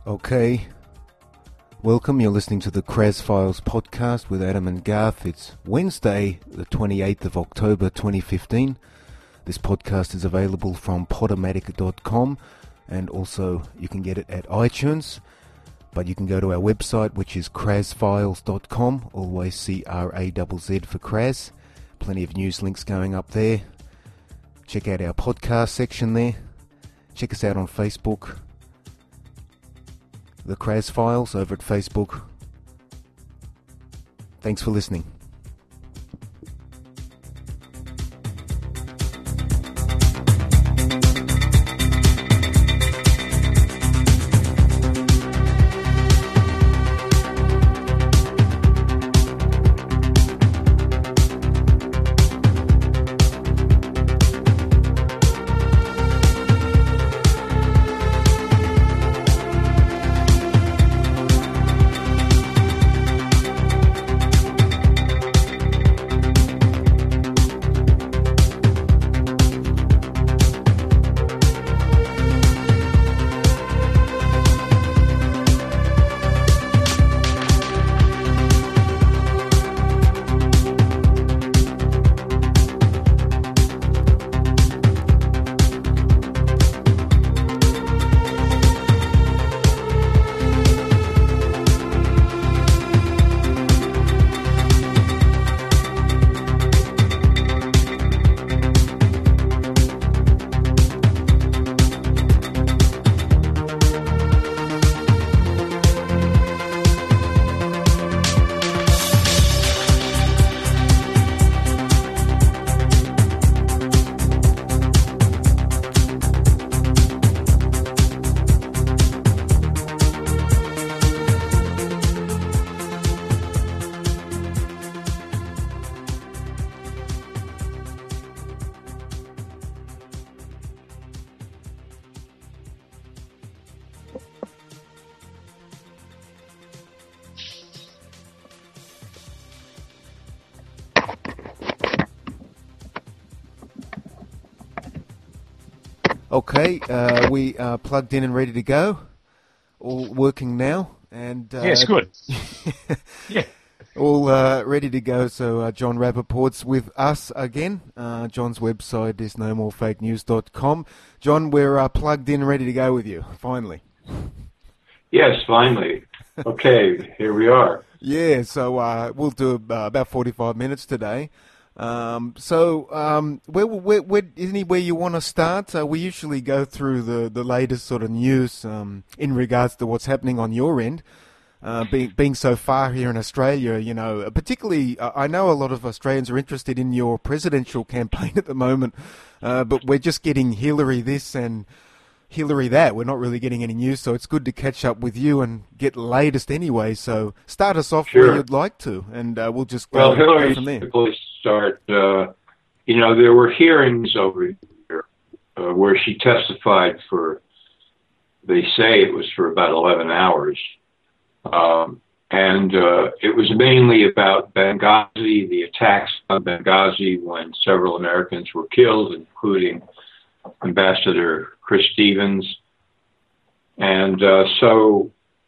Okay, welcome. You're listening to the Kraz Files podcast with Adam and Garth. It's Wednesday, the 28th of October 2015. This podcast is available from podomatic.com, and also you can get it at iTunes, but you can go to our website, which is krazfiles.com, always C-R-A-Z-Z for Kraz. Plenty of news links going up there. Check out our podcast section there. Check us out on Facebook. The Kraz Files over at Facebook. Thanks for listening. Okay, we are plugged in and ready to go. All working now, and yes, good. Yeah, all ready to go. So John Rappaport's with us again. John's website is nomorefakenews.com. John, we're plugged in and ready to go with you. Finally. Yes, finally. Okay, here we are. Yeah, so we'll do about 45 minutes today. Where anywhere you want to start? We usually go through the latest sort of news in regards to what's happening on your end. Being so far here in Australia, you know, particularly I know a lot of Australians are interested in your presidential campaign at the moment, but we're just getting Hillary this and Hillary that. We're not really getting any news, so it's good to catch up with you and get the latest anyway. So start us off where you'd like to, and we'll just go from there. Start, there were hearings over here where she testified for, they say it was for about 11 hours. It was mainly about Benghazi, the attacks on Benghazi when several Americans were killed, including Ambassador Chris Stevens. And some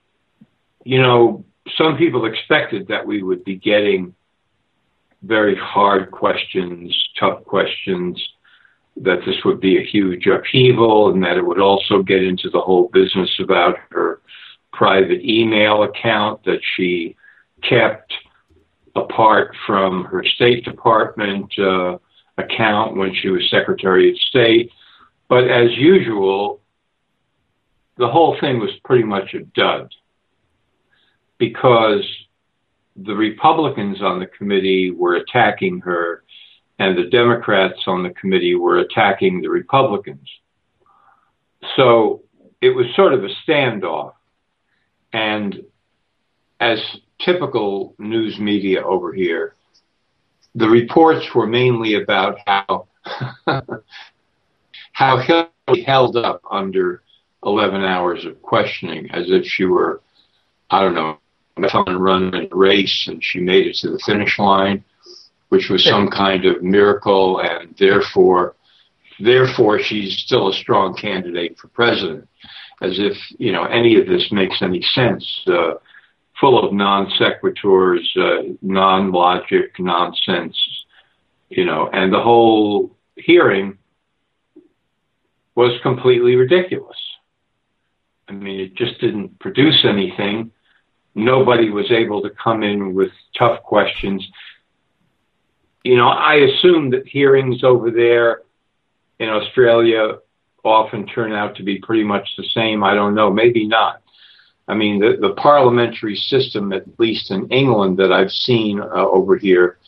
people expected that we would be getting very hard questions, tough questions, that this would be a huge upheaval, and that it would also get into the whole business about her private email account that she kept apart from her State Department account when she was Secretary of State. But as usual, the whole thing was pretty much a dud, because the Republicans on the committee were attacking her, and the Democrats on the committee were attacking the Republicans. So it was sort of a standoff. And as typical news media over here, the reports were mainly about how Hillary held up under 11 hours of questioning, as if she were, I don't know, someone run a race and she made it to the finish line, which was some kind of miracle, and therefore she's still a strong candidate for president. as if, any of this makes any sense. Full of non sequiturs, non-logic, nonsense, and the whole hearing was completely ridiculous. I mean, it just didn't produce anything. Nobody was able to come in with tough questions. I assume that hearings over there in Australia often turn out to be pretty much the same. I don't know, maybe not. I mean, the parliamentary system, at least in England, that I've seen over here,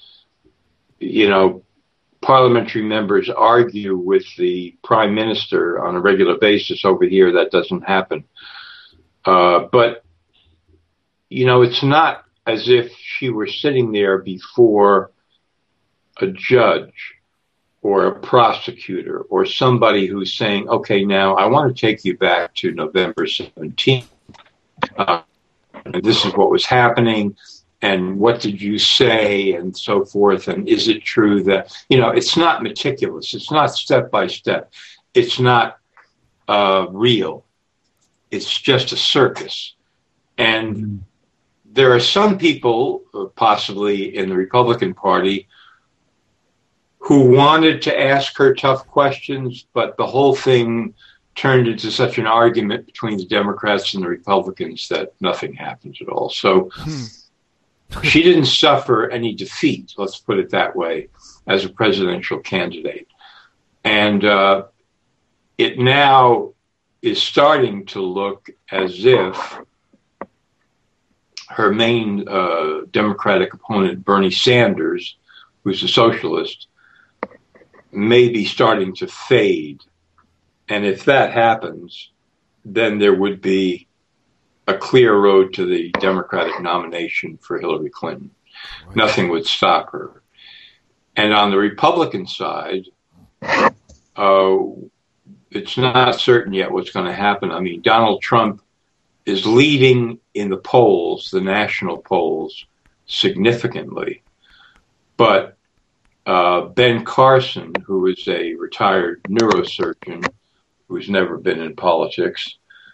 parliamentary members argue with the prime minister on a regular basis. Over here, that doesn't happen. But, it's not as if she were sitting there before a judge or a prosecutor or somebody who's saying, okay, now I want to take you back to November 17th. And this is what was happening, and what did you say, and so forth, and is it true that, it's not meticulous, it's not step by step, it's not real, it's just a circus. And there are some people, possibly in the Republican Party, who wanted to ask her tough questions, but the whole thing turned into such an argument between the Democrats and the Republicans that nothing happens at all. So she didn't suffer any defeat, let's put it that way, as a presidential candidate. And it now is starting to look as if her main Democratic opponent, Bernie Sanders, who's a socialist, may be starting to fade. And if that happens, then there would be a clear road to the Democratic nomination for Hillary Clinton. Right. Nothing would stop her. And on the Republican side, it's not certain yet what's going to happen. I mean, Donald Trump is leading in the polls, the national polls, significantly. But Ben Carson, who is a retired neurosurgeon, who's never been in politics,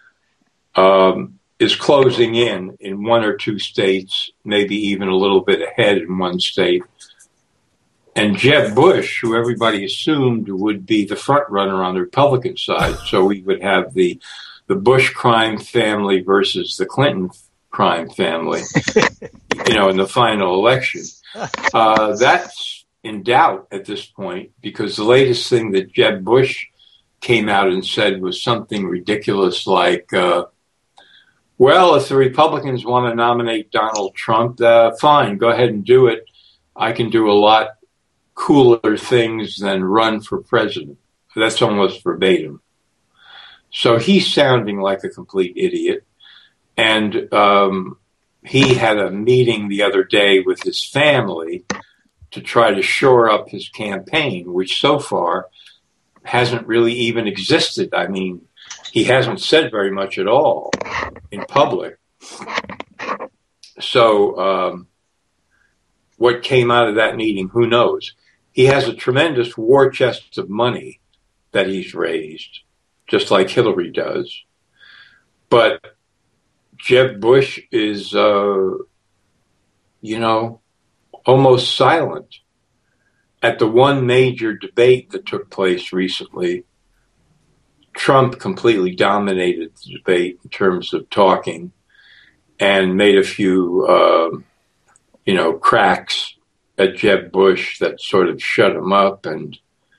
is closing in one or two states, maybe even a little bit ahead in one state. And Jeb Bush, who everybody assumed would be the front runner on the Republican side, so we would have the Bush crime family versus the Clinton crime family, in the final election. That's in doubt at this point, because the latest thing that Jeb Bush came out and said was something ridiculous like, well, if the Republicans want to nominate Donald Trump, fine, go ahead and do it. I can do a lot cooler things than run for president. That's almost verbatim. So he's sounding like a complete idiot. And he had a meeting the other day with his family to try to shore up his campaign, which so far hasn't really even existed. I mean, he hasn't said very much at all in public. So what came out of that meeting, who knows? He has a tremendous war chest of money that he's raised, just like Hillary does. But Jeb Bush is, almost silent. At the one major debate that took place recently, Trump completely dominated the debate in terms of talking and made a few, cracks at Jeb Bush that sort of shut him up. And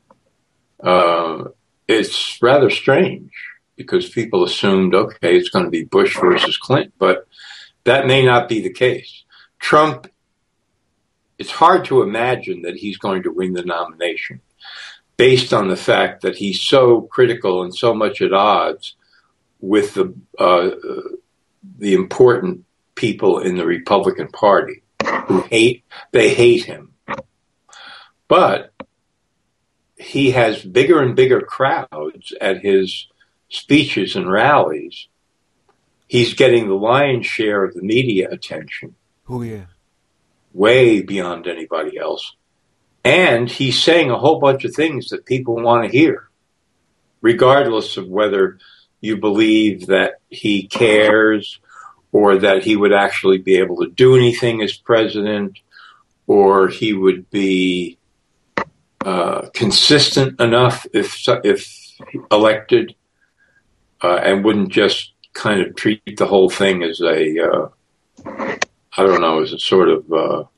it's rather strange because people assumed, okay, it's going to be Bush versus Clinton, but that may not be the case. Trump, it's hard to imagine that he's going to win the nomination based on the fact that he's so critical and so much at odds with the important people in the Republican Party who hate him. But he has bigger and bigger crowds at his speeches and rallies. He's getting the lion's share of the media attention. Oh, yeah. Way beyond anybody else. And he's saying a whole bunch of things that people want to hear, regardless of whether you believe that he cares, or that he would actually be able to do anything as president, or he would be consistent enough if elected, and wouldn't just kind of treat the whole thing as a as a sort of.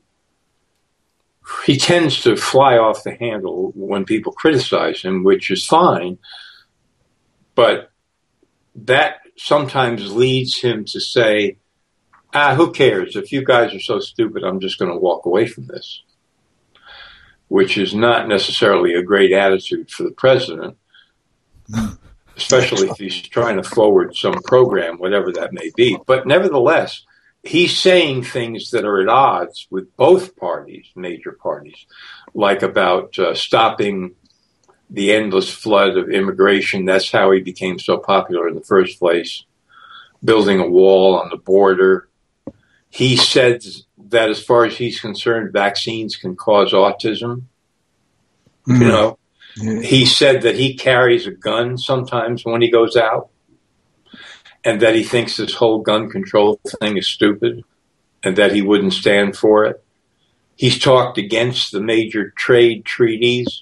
He tends to fly off the handle when people criticize him, which is fine, but that sometimes leads him to say, who cares? If you guys are so stupid, I'm just going to walk away from this, which is not necessarily a great attitude for the president, especially if he's trying to forward some program, whatever that may be. But nevertheless, he's saying things that are at odds with both parties, major parties, like about stopping the endless flood of immigration. That's how he became so popular in the first place. Building a wall on the border. He said that as far as he's concerned, vaccines can cause autism. Mm-hmm. You know, he said that he carries a gun sometimes when he goes out, and that he thinks this whole gun control thing is stupid, and that he wouldn't stand for it. He's talked against the major trade treaties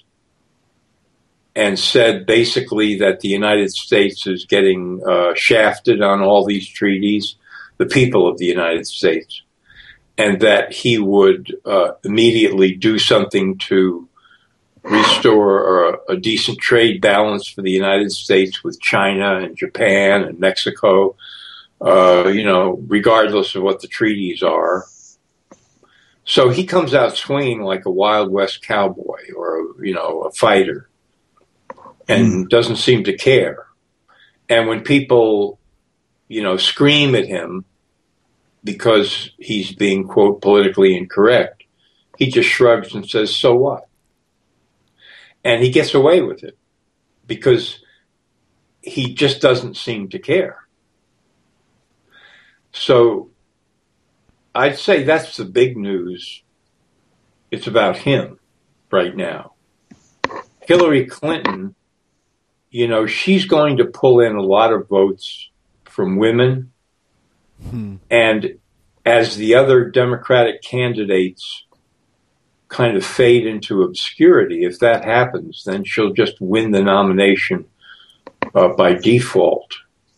and said basically that the United States is getting shafted on all these treaties, the people of the United States, and that he would immediately do something to restore a decent trade balance for the United States with China and Japan and Mexico, regardless of what the treaties are. So he comes out swinging like a Wild West cowboy or, a fighter, and doesn't seem to care. And when people, scream at him because he's being, quote, politically incorrect, he just shrugs and says, so what? And he gets away with it because he just doesn't seem to care. So I'd say that's the big news. It's about him right now. Hillary Clinton, she's going to pull in a lot of votes from women. And as the other Democratic candidates kind of fade into obscurity, if that happens, then she'll just win the nomination by default,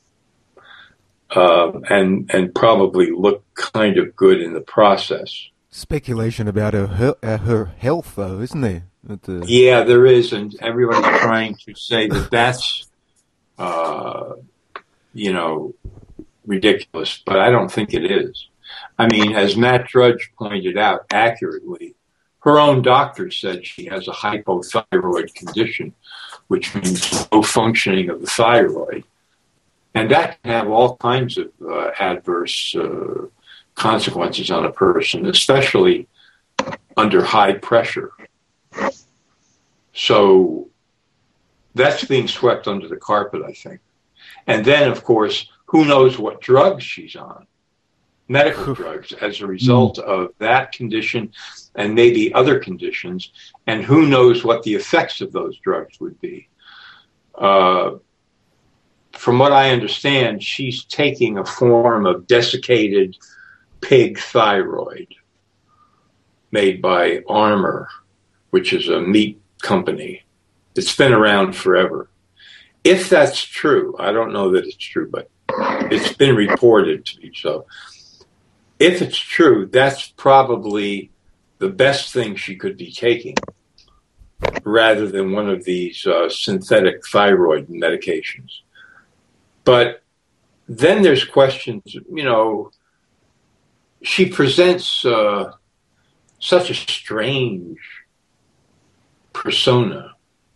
and probably look kind of good in the process. Speculation about her health, though, isn't there? Yeah, there is, and everybody's trying to say that that's, ridiculous, but I don't think it is. I mean, as Matt Drudge pointed out accurately, her own doctor said she has a hypothyroid condition, which means low functioning of the thyroid. And that can have all kinds of adverse consequences on a person, especially under high pressure. So that's being swept under the carpet, I think. And then, of course, who knows what drugs she's on, medical drugs, as a result of that condition and maybe other conditions, and who knows what the effects of those drugs would be. From what I understand, she's taking a form of desiccated pig thyroid made by Armour, which is a meat company. It's been around forever. If that's true, I don't know that it's true, but it's been reported to be so. If it's true, that's probably the best thing she could be taking, rather than one of these synthetic thyroid medications. But then there's questions, she presents such a strange persona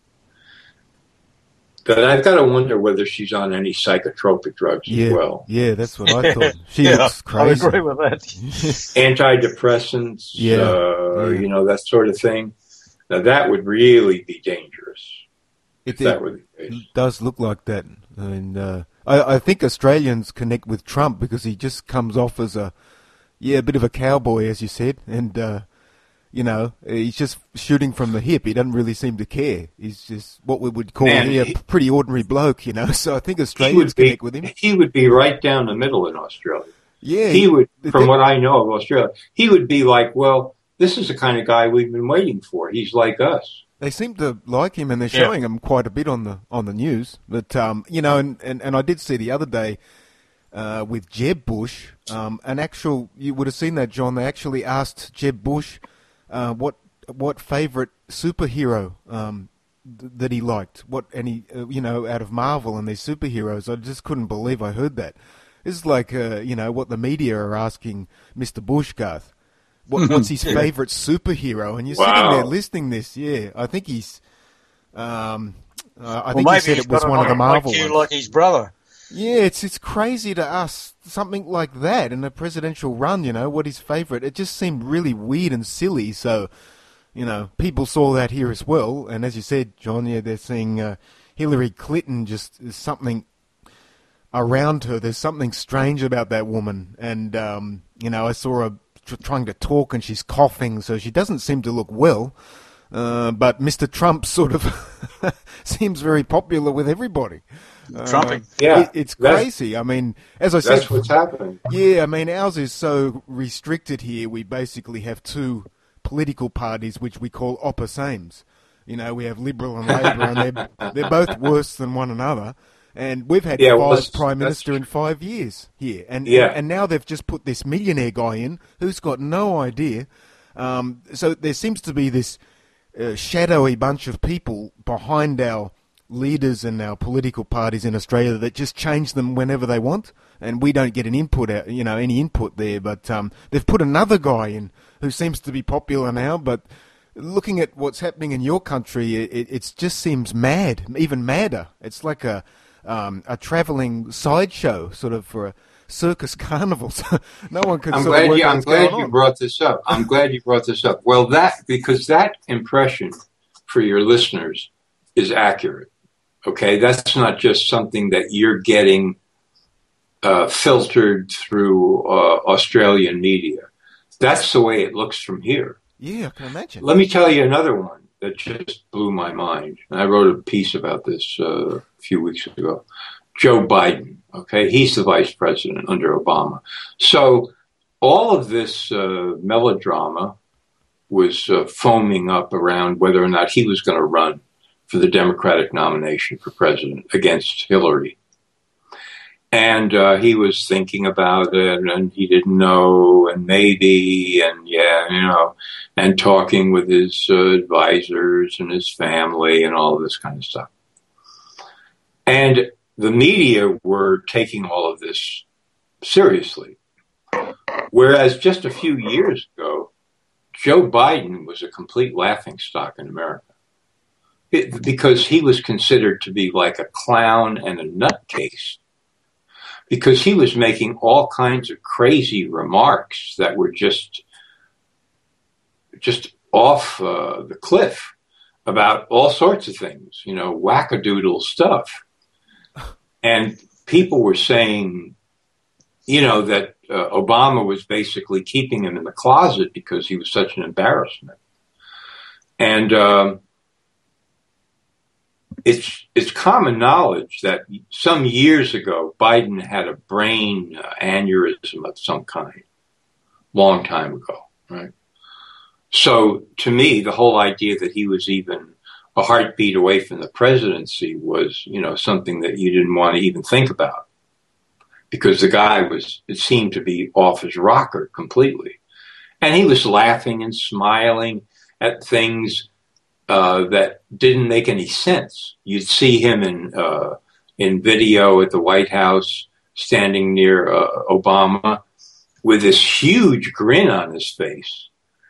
that I've got to wonder whether she's on any psychotropic drugs as well. Yeah, that's what I thought. She looks crazy. I agree with that. Antidepressants, that sort of thing. Now, that would really be dangerous. If that were the case. It does look like that. I mean, I think Australians connect with Trump because he just comes off as a bit of a cowboy, as you said, and he's just shooting from the hip. He doesn't really seem to care. He's just what we would call a pretty ordinary bloke, So I think Australians connect with him. He would be right down the middle in Australia. Yeah. He would, from what I know of Australia, he would be like, well, this is the kind of guy we've been waiting for. He's like us. They seem to like him, and they're showing him quite a bit on the news. But and I did see the other day with Jeb Bush, you would have seen that, John. They actually asked Jeb Bush what favourite superhero that he liked, out of Marvel and these superheroes. I just couldn't believe I heard that. This is like what the media are asking Mr. Bush, Garth. What's his favourite superhero? And you're sitting there listening this. Yeah, I think he's. I think he said it was one of the Marvel ones. Like his brother. Yeah, it's crazy to us something like that in a presidential run. What his favourite? It just seemed really weird and silly. So, people saw that here as well. And as you said, John, they're seeing Hillary Clinton. Just there's something around her. There's something strange about that woman. And I saw her trying to talk, and she's coughing, so she doesn't seem to look well. But Mr. Trump sort of seems very popular with everybody. Trumping. It's crazy. I mean, as I said, that's what's happening. Yeah, I mean, ours is so restricted here. We basically have two political parties, which we call opposames. We have Liberal and Labor, and they're both worse than one another. And we've had five prime minister in 5 years here, and now they've just put this millionaire guy in who's got no idea. So there seems to be this shadowy bunch of people behind our leaders and our political parties in Australia that just change them whenever they want, and we don't get any input there. But they've put another guy in who seems to be popular now, but looking at what's happening in your country, it just seems mad, even madder. It's like a travelling sideshow, sort of for a circus carnival. So no one can. I'm glad you brought this up. I'm glad you brought this up. Well, because that impression for your listeners is accurate. Okay, that's not just something that you're getting filtered through Australian media. That's the way it looks from here. Yeah, I can imagine. Let me tell you another one that just blew my mind. And I wrote a piece about this a few weeks ago. Joe Biden, okay? He's the vice president under Obama. So all of this melodrama was foaming up around whether or not he was going to run for the Democratic nomination for president against Hillary. And he was thinking about it, and he didn't know, and maybe, and and talking with his advisors and his family and all of this kind of stuff. And the media were taking all of this seriously. Whereas just a few years ago, Joe Biden was a complete laughingstock in America. Because he was considered to be like a clown and a nutcase. Because he was making all kinds of crazy remarks that were just off the cliff about all sorts of things, wackadoodle stuff. And people were saying, that Obama was basically keeping him in the closet because he was such an embarrassment. And it's common knowledge that some years ago, Biden had a brain aneurysm of some kind, long time ago, right? So to me, the whole idea that he was even a heartbeat away from the presidency was, something that you didn't want to even think about, because the guy it seemed to be off his rocker completely. And he was laughing and smiling at things that didn't make any sense. You'd see him in video at the White House, standing near Obama, with this huge grin on his face,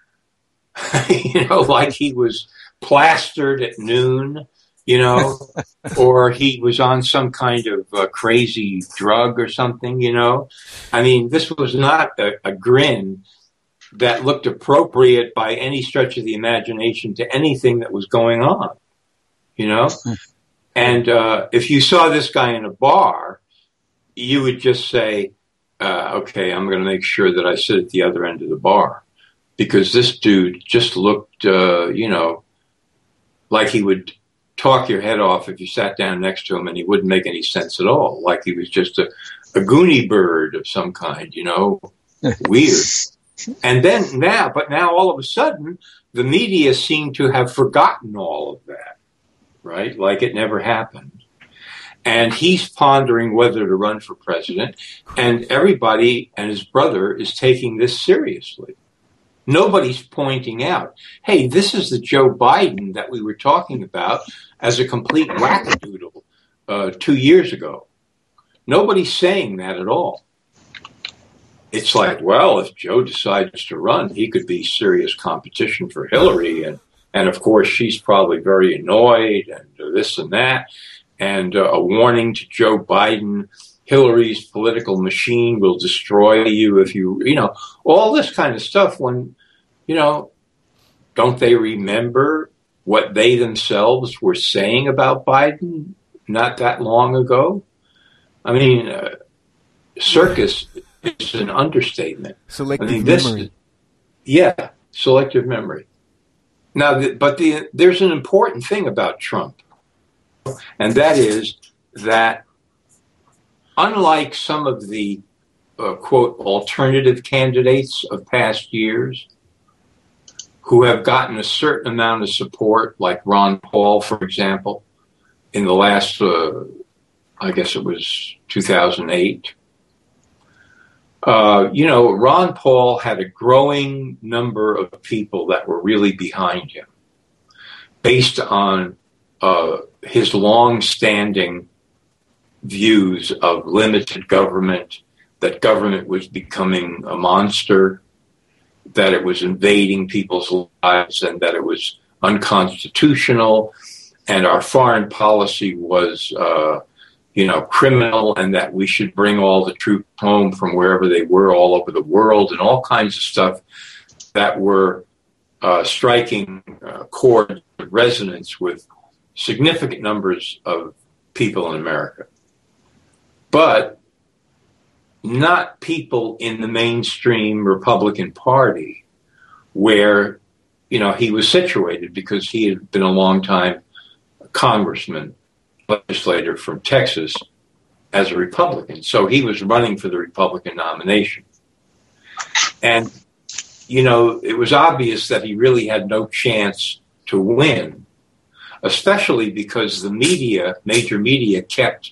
like he was plastered at noon, or he was on some kind of crazy drug or something, I mean, this was not a grin that looked appropriate by any stretch of the imagination to anything that was going on, And if you saw this guy in a bar, you would just say, okay, I'm going to make sure that I sit at the other end of the bar. because this dude just looked, like he would talk your head off if you sat down next to him, and he wouldn't make any sense at all. Like he was just a Goonie bird of some kind, weird. And then now all of a sudden, the media seem to have forgotten all of that, right? Like it never happened. And he's pondering whether to run for president, and everybody and his brother is taking this seriously. Nobody's pointing out, hey, this is the Joe Biden that we were talking about as a complete wackadoodle 2 years ago. Nobody's saying that at all. It's like, well, if Joe decides to run, he could be serious competition for Hillary. And of course, she's probably very annoyed and this and that. And a warning to Joe Biden, Hillary's political machine will destroy you if you, all this kind of stuff when, don't they remember what they themselves were saying about Biden not that long ago? I mean, circus is an understatement. Selective memory. Selective memory. Now, there's an important thing about Trump, and that is that unlike some of the, quote, alternative candidates of past years who have gotten a certain amount of support, like Ron Paul, for example, in the last, I guess it was 2008, Ron Paul had a growing number of people that were really behind him based on his long-standing views of limited government, that government was becoming a monster, that it was invading people's lives, and that it was unconstitutional, and our foreign policy was criminal, and that we should bring all the troops home from wherever they were all over the world, and all kinds of stuff that were striking chords of resonance with significant numbers of people in America. But not people in the mainstream Republican Party where, he was situated, because he had been a long time congressman, legislator from Texas as a Republican. So he was running for the Republican nomination. And, it was obvious that he really had no chance to win, especially because the media, major media, kept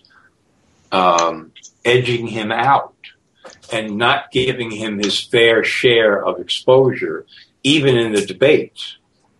edging him out and not giving him his fair share of exposure, even in the debates.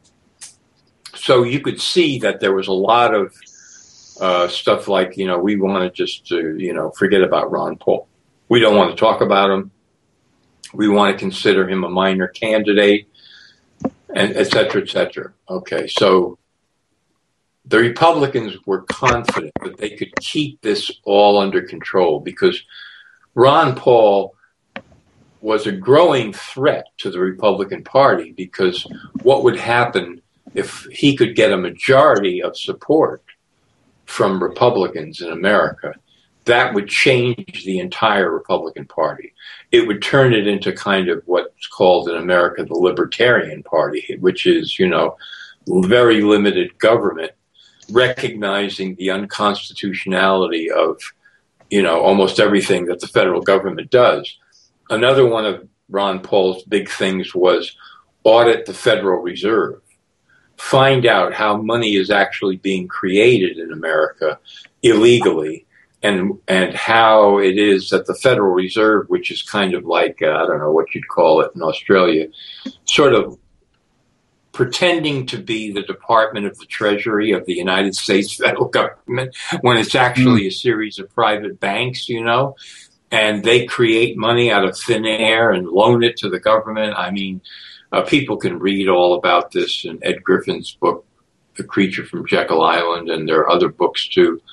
So you could see that there was a lot of stuff like, we want to just, forget about Ron Paul. We don't want to talk about him. We want to consider him a minor candidate, and et cetera, et cetera. Okay, so the Republicans were confident that they could keep this all under control because Ron Paul was a growing threat to the Republican Party, because what would happen if he could get a majority of support from Republicans in America? That would change the entire Republican Party. It would turn it into kind of what's called in America the Libertarian Party, which is, very limited government, recognizing the unconstitutionality of, almost everything that the federal government does. Another one of Ron Paul's big things was audit the Federal Reserve, find out how money is actually being created in America illegally, and how it is that the Federal Reserve, which is kind of like, I don't know what you'd call it in Australia, sort of pretending to be the Department of the Treasury of the United States federal government, when it's actually a series of private banks, and they create money out of thin air and loan it to the government. I mean, people can read all about this in Ed Griffin's book, The Creature from Jekyll Island, and there are other books too.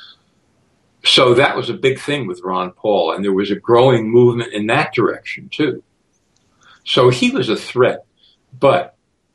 So that was a big thing with Ron Paul, and there was a growing movement in that direction too. So he was a threat, but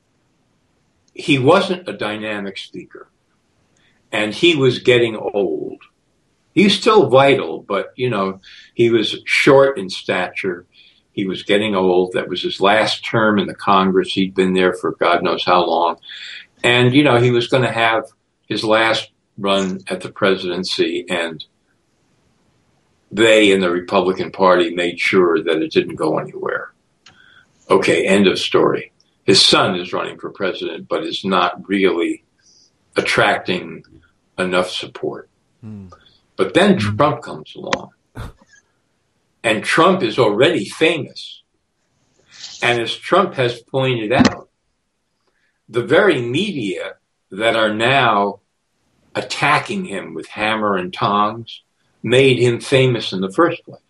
he wasn't a dynamic speaker, and he was getting old. He's still vital, but, he was short in stature. He was getting old. That was his last term in the Congress. He'd been there for God knows how long. And, you know, he was going to have his last run at the presidency, and they in the Republican Party made sure that it didn't go anywhere. Okay, end of story. His son is running for president, but is not really attracting enough support. But then Trump comes along. And Trump is already famous. And as Trump has pointed out, the very media that are now attacking him with hammer and tongs made him famous in the first place.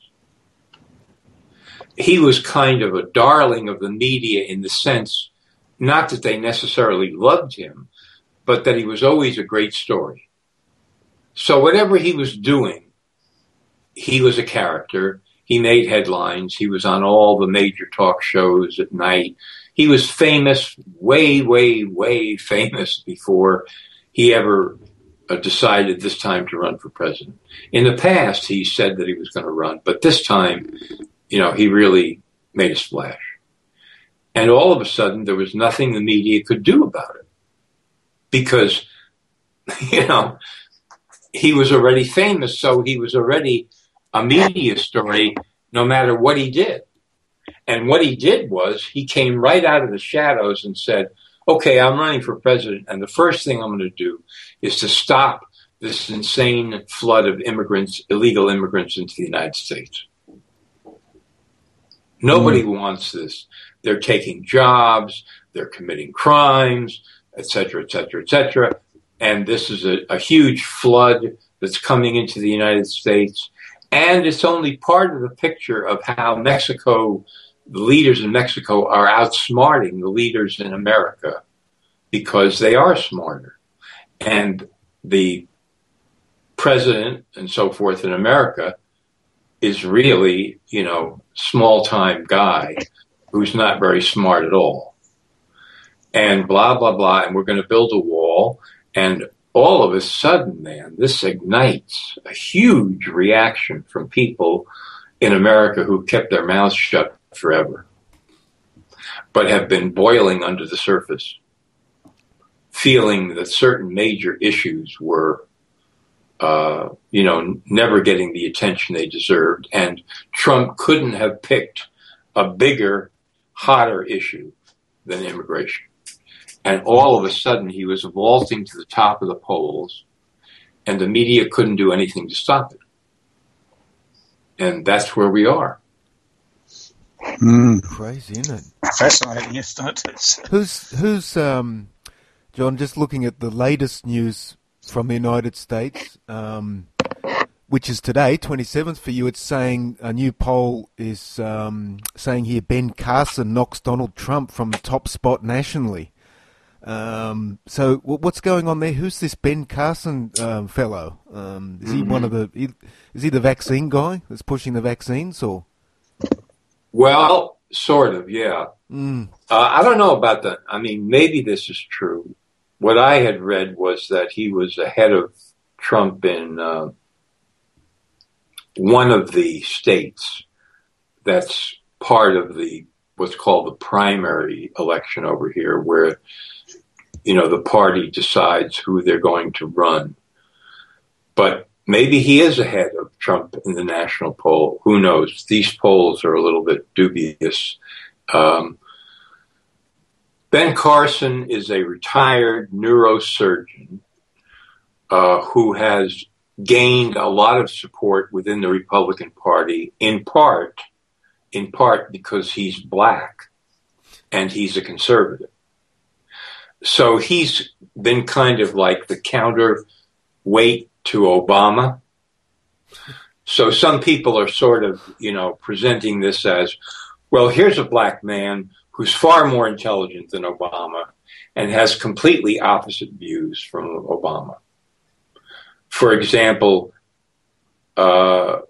He was kind of a darling of the media in the sense, not that they necessarily loved him, but that he was always a great story. So whatever he was doing, he was a character. He made headlines. He was on all the major talk shows at night. He was famous, way, way, way famous before he ever decided this time to run for president. In the past, he said that he was going to run, but this time, you know, he really made a splash. And all of a sudden, there was nothing the media could do about it because, you know, he was already famous, so he was already a media story no matter what he did. And what he did was he came right out of the shadows and said, okay, I'm running for president, and the first thing I'm going to do is to stop this insane flood of immigrants, illegal immigrants into the United States. Nobody wants this. They're taking jobs, they're committing crimes, et cetera, et cetera, et cetera. And this is a huge flood that's coming into the United States. And it's only part of the picture of how Mexico, the leaders in Mexico are outsmarting the leaders in America because they are smarter. And the president and so forth in America is really, you know, small-time guy who's not very smart at all. And blah, blah, blah, and we're going to build a wall. And all of a sudden, man, this ignites a huge reaction from people in America who kept their mouths shut forever, but have been boiling under the surface, feeling that certain major issues were, you know, never getting the attention they deserved. And Trump couldn't have picked a bigger, hotter issue than immigration. And all of a sudden, he was vaulting to the top of the polls, and the media couldn't do anything to stop it. And that's where we are. Crazy, isn't it? Fascinating, isn't it? Who's John, just looking at the latest news from the United States, which is today, 27th for you, it's saying a new poll is saying here Ben Carson knocks Donald Trump from the top spot nationally. So what's going on there? Who's this Ben Carson fellow? Is he one of is he the vaccine guy that's pushing the vaccines, or? Well, sort of, yeah. I don't know about that. I mean, maybe this is true. What I had read was that he was ahead of Trump in one of the states that's part of the what's called the primary election over here, where, you know, the party decides who they're going to run. But maybe he is ahead of Trump in the national poll. Who knows? These polls are a little bit dubious. Ben Carson is a retired neurosurgeon who has gained a lot of support within the Republican Party, in part because he's black and he's a conservative. So he's been kind of like the counterweight to Obama. So some people are sort of, you know, presenting this as, well, here's a black man who's far more intelligent than Obama and has completely opposite views from Obama. For example, Ben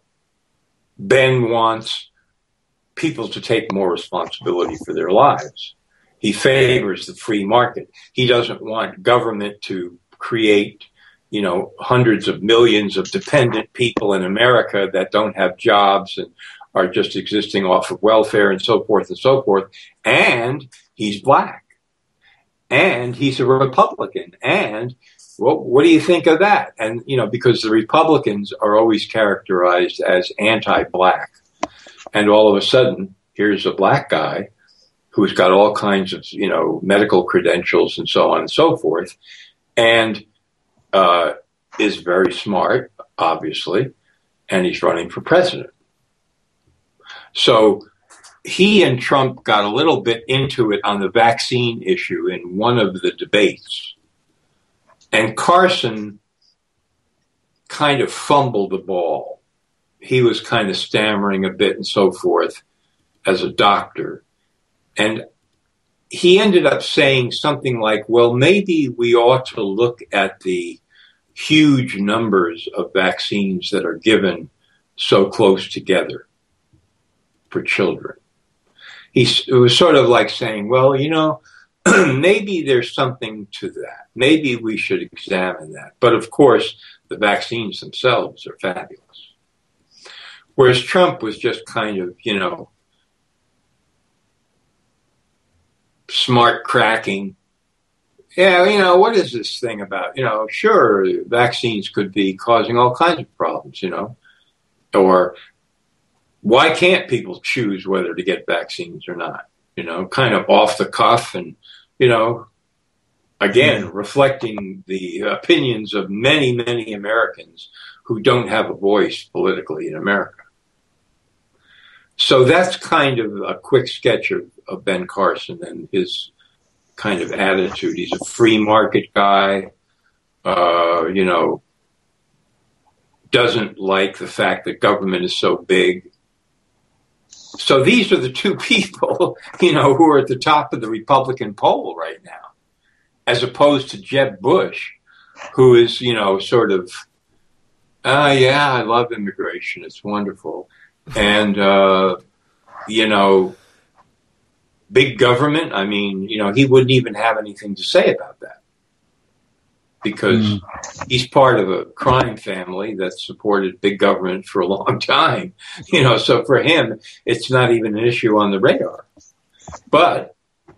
wants people to take more responsibility for their lives. He favors the free market. He doesn't want government to create, you know, hundreds of millions of dependent people in America that don't have jobs and are just existing off of welfare and so forth and so forth. And he's black. And he's a Republican. And what do you think of that? And, because the Republicans are always characterized as anti-black. And all of a sudden, here's a black guy who's got all kinds of, medical credentials and so on and so forth, and is very smart, obviously, and he's running for president. So he and Trump got a little bit into it on the vaccine issue in one of the debates. And Carson kind of fumbled the ball. He was kind of stammering a bit and so forth as a doctor. And he ended up saying something like, well, maybe we ought to look at the huge numbers of vaccines that are given so close together for children. It was sort of like saying, well, maybe there's something to that. Maybe we should examine that. But of course, the vaccines themselves are fabulous. Whereas Trump was just kind of, smart cracking. Yeah, what is this thing about? Sure, vaccines could be causing all kinds of problems, or why can't people choose whether to get vaccines or not? Kind of off the cuff and, again, reflecting the opinions of many, many Americans who don't have a voice politically in America. So that's kind of a quick sketch of Ben Carson and his kind of attitude. He's a free market guy, doesn't like the fact that government is so big. So these are the two people, who are at the top of the Republican poll right now, as opposed to Jeb Bush, who is, sort of, yeah, I love immigration. It's wonderful. And, big government, I mean, he wouldn't even have anything to say about that because he's part of a crime family that supported big government for a long time, so for him, it's not even an issue on the radar. But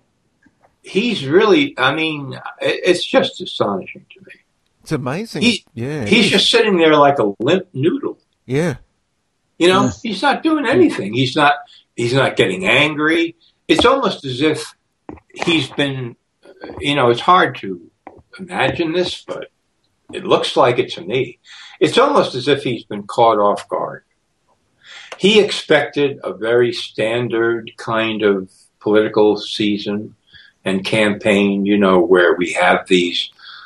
he's really, it's just astonishing to me. It's amazing. He's just sitting there like a limp noodle. Yeah. He's not doing anything. He's not getting angry. It's almost as if he's been, it's hard to imagine this, but it looks like it to me. It's almost as if he's been caught off guard. He expected a very standard kind of political season and campaign, where we have these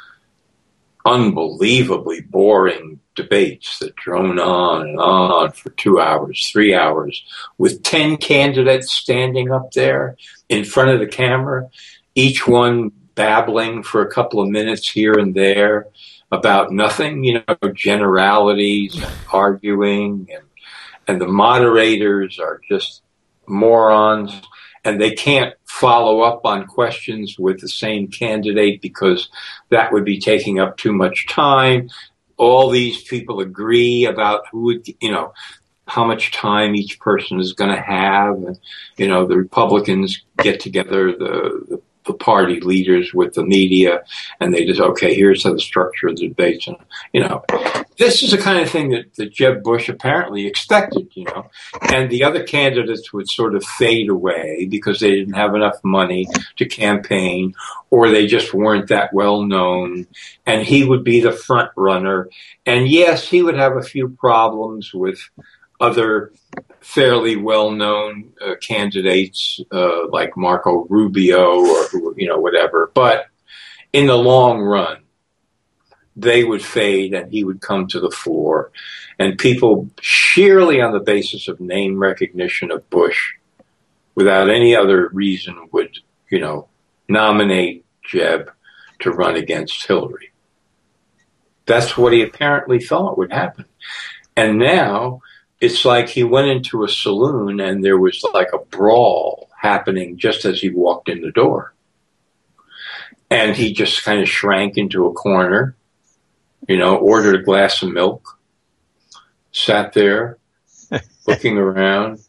unbelievably boring debates that drone on and on for 2 hours, 3 hours, with 10 candidates standing up there in front of the camera, each one babbling for a couple of minutes here and there about nothing, generalities, arguing, and the moderators are just morons, and they can't follow up on questions with the same candidate because that would be taking up too much time. All these people agree about how much time each person is going to have. And, the Republicans get together, the party leaders with the media, and they just, okay, here's how the structure of the debates. And, this is the kind of thing that Jeb Bush apparently expected, and the other candidates would sort of fade away because they didn't have enough money to campaign, or they just weren't that well known, and he would be the front runner. And yes, he would have a few problems with other fairly well-known candidates like Marco Rubio or whatever. But in the long run, they would fade and he would come to the fore. And people sheerly on the basis of name recognition of Bush, without any other reason, would, nominate Jeb to run against Hillary. That's what he apparently thought would happen. And now it's like he went into a saloon and there was like a brawl happening just as he walked in the door. And he just kind of shrank into a corner, ordered a glass of milk, sat there looking around,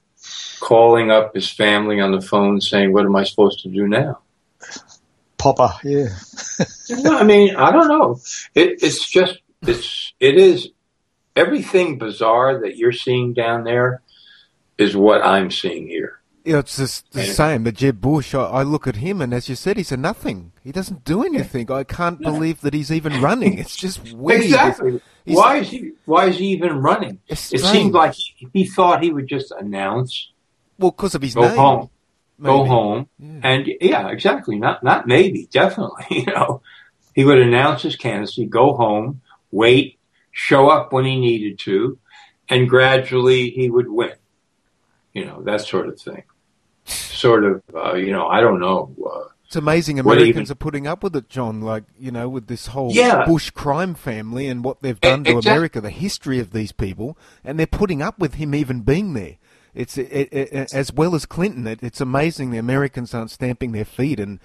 calling up his family on the phone saying, what am I supposed to do now? Popper, yeah. I mean, I don't know. It is everything bizarre that you're seeing down there is what I'm seeing here. Yeah, it's just the same. But Jeb Bush, I look at him, and as you said, he's a nothing. He doesn't do anything. I can't believe that he's even running. It's just weird. Exactly. Why is he even running? It seemed like he thought he would just announce. Well, because of his go name. Home. Maybe. Go home. Yeah. And yeah, exactly. Not maybe, definitely. He would announce his candidacy, go home, wait, show up when he needed to, and gradually he would win. That sort of thing. Sort of, I don't know. It's amazing Americans are putting up with it, John, with this whole Bush crime family and what they've done to America, the history of these people, and they're putting up with him even being there. It's as well as Clinton. It's amazing the Americans aren't stamping their feet, and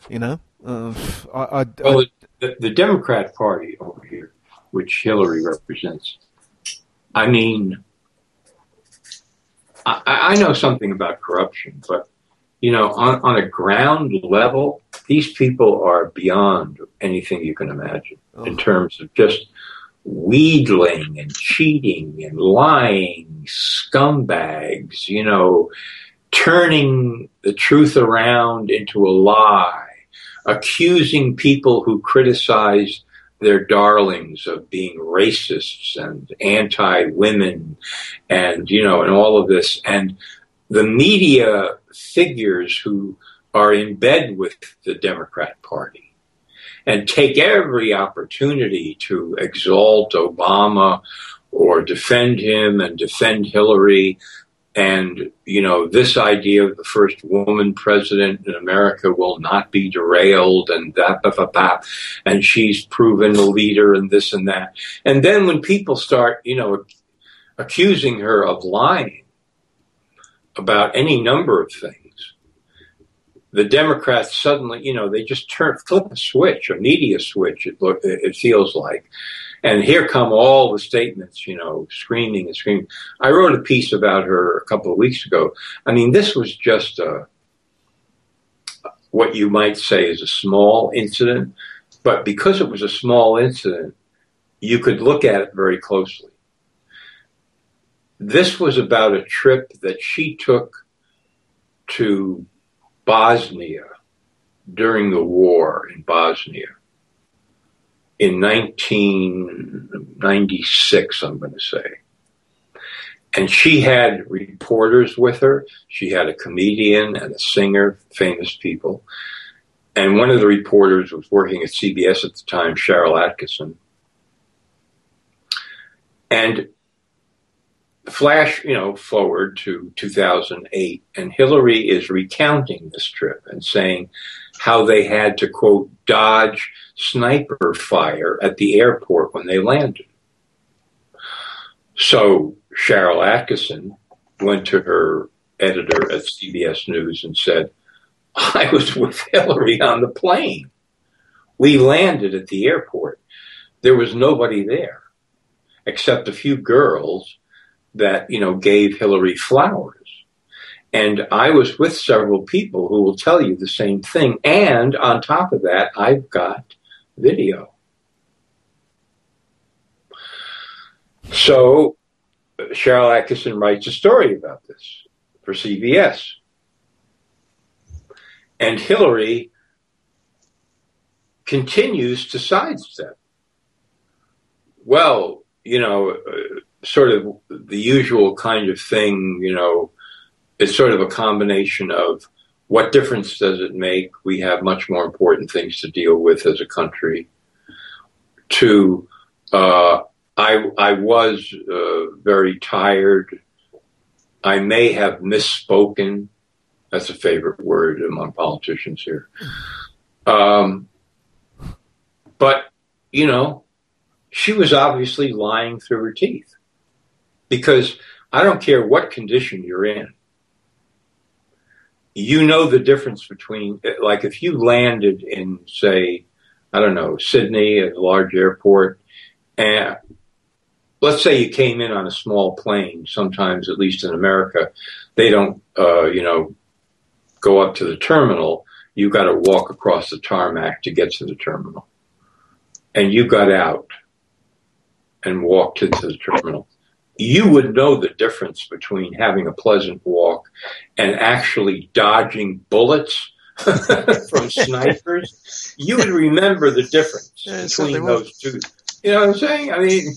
the Democrat Party over here, which Hillary represents. I mean, I know something about corruption, but on a ground level, these people are beyond anything you can imagine in terms of just wheedling and cheating and lying, scumbags, turning the truth around into a lie, accusing people who criticize their darlings of being racists and anti-women and, and all of this. And the media figures who are in bed with the Democrat Party and take every opportunity to exalt Obama or defend him and defend Hillary. And, this idea of the first woman president in America will not be derailed and that, and she's proven a leader and this and that. And then when people start, accusing her of lying about any number of things, the Democrats suddenly, they just flip a switch, a media switch, it feels like. And here come all the statements, screaming and screaming. I wrote a piece about her a couple of weeks ago. I mean, this was just what you might say is a small incident. But because it was a small incident, you could look at it very closely. This was about a trip that she took to Bosnia during the war in Bosnia in 1996, I'm going to say. And she had reporters with her. She had a comedian and a singer, famous people. And one of the reporters was working at CBS at the time, Sharyl Attkisson. And flash, forward to 2008, and Hillary is recounting this trip and saying how they had to, quote, dodge sniper fire at the airport when they landed. So Sharyl Attkisson went to her editor at CBS News and said, I was with Hillary on the plane. We landed at the airport. There was nobody there except a few girls that, gave Hillary flowers. And I was with several people who will tell you the same thing. And on top of that, I've got video. So Sharyl Attkisson writes a story about this for CBS. And Hillary continues to sidestep. Well, sort of the usual kind of thing, it's sort of a combination of what difference does it make? We have much more important things to deal with as a country. To, I was very tired. I may have misspoken. That's a favorite word among politicians here. But, she was obviously lying through her teeth. Because I don't care what condition you're in. The difference between, like if you landed in, say, I don't know, Sydney at a large airport, and let's say you came in on a small plane. Sometimes, at least in America, they don't, go up to the terminal. You got to walk across the tarmac to get to the terminal. And you got out and walked into the terminal. You would know the difference between having a pleasant walk and actually dodging bullets from snipers. You would remember the difference between those two. You know what I'm saying? I mean,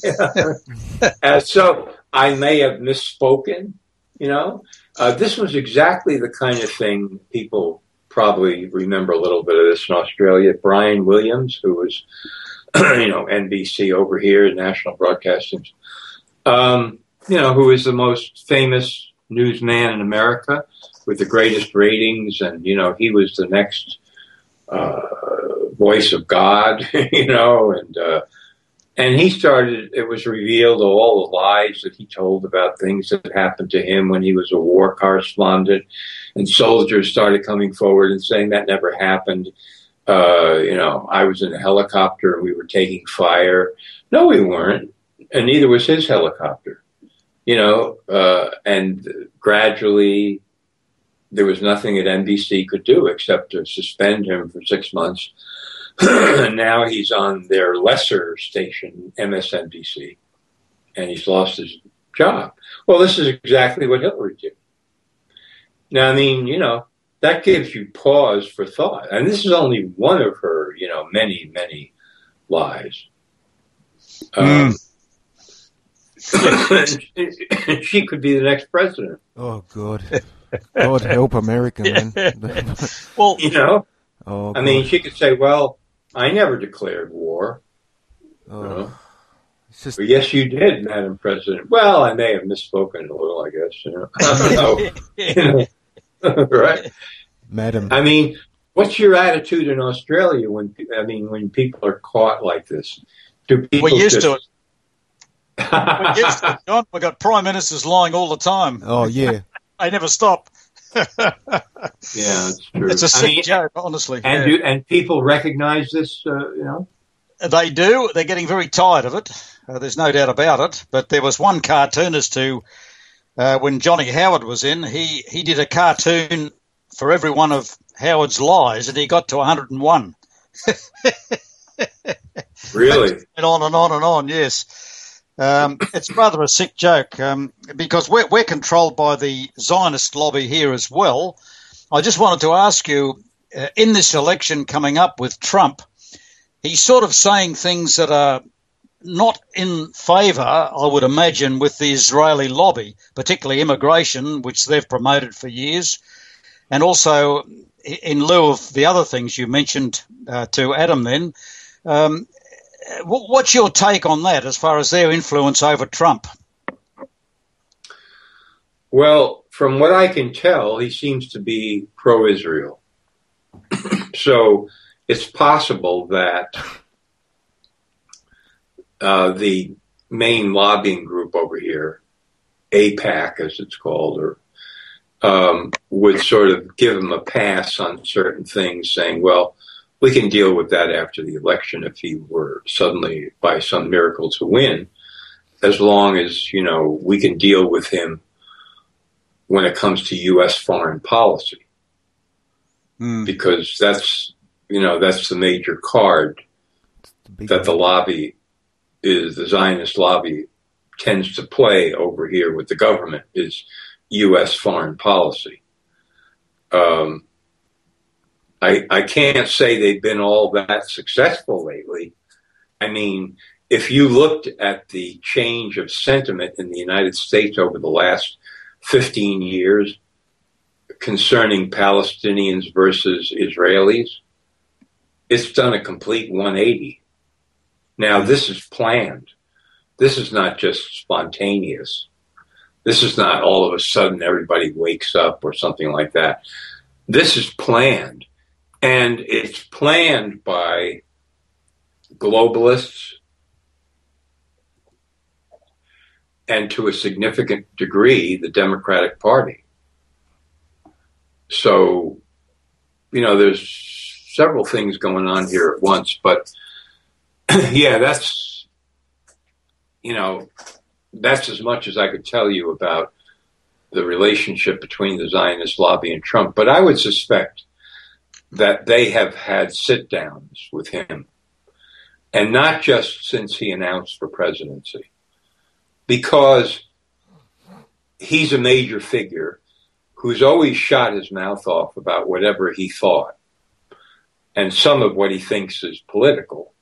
so I may have misspoken, This was exactly the kind of thing people probably remember a little bit of this in Australia. Brian Williams, who was, NBC over here, National Broadcasting, who is the most famous newsman in America with the greatest ratings. And, he was the next voice of God, and he started, it was revealed all the lies that he told about things that happened to him when he was a war correspondent. And soldiers started coming forward and saying that never happened. I was in a helicopter and we were taking fire. No, we weren't. And neither was his helicopter, and gradually there was nothing that NBC could do except to suspend him for 6 months. And now he's on their lesser station, MSNBC, and he's lost his job. Well, this is exactly what Hillary did. Now, I mean, that gives you pause for thought. And this is only one of her, many, many lies. She could be the next president. Oh, God. God help America, man. Well, I mean, she could say, well, I never declared war. Oh, but yes, you did, Madam President. Well, I may have misspoken a little, I guess. I don't know. Right? Madam. I mean, what's your attitude in Australia when people are caught like this? Do people We're used to it. John, we've got prime ministers lying all the time. Oh, yeah. They never stop. Yeah, that's true. It's a sick joke, honestly. And people recognize this, They do. They're getting very tired of it. There's no doubt about it. But there was one cartoonist who, when Johnny Howard was in, he did a cartoon for every one of Howard's lies, and he got to 101. Really? And on and on and on, yes. It's rather a sick joke because we're controlled by the Zionist lobby here as well. I just wanted to ask you, in this election coming up with Trump, he's sort of saying things that are not in favour, I would imagine, with the Israeli lobby, particularly immigration, which they've promoted for years, and also in lieu of the other things you mentioned to Adam then. What's your take on that as far as their influence over Trump? Well, from what I can tell, he seems to be pro-Israel. So it's possible that the main lobbying group over here, AIPAC as it's called, or would sort of give him a pass on certain things, saying, well, we can deal with that after the election if he were suddenly, by some miracle, to win, as long as, we can deal with him when it comes to U.S. foreign policy. Because that's the major card that the Zionist lobby tends to play over here with the government is U.S. foreign policy. I can't say they've been all that successful lately. I mean, if you looked at the change of sentiment in the United States over the last 15 years concerning Palestinians versus Israelis, it's done a complete 180. Now, this is planned. This is not just spontaneous. This is not all of a sudden everybody wakes up or something like that. This is planned. And it's planned by globalists and to a significant degree, the Democratic Party. So, there's several things going on here at once, but yeah, that's as much as I could tell you about the relationship between the Zionist lobby and Trump. But I would suspect that they have had sit-downs with him, and not just since he announced for presidency, because he's a major figure who's always shot his mouth off about whatever he thought, and some of what he thinks is political.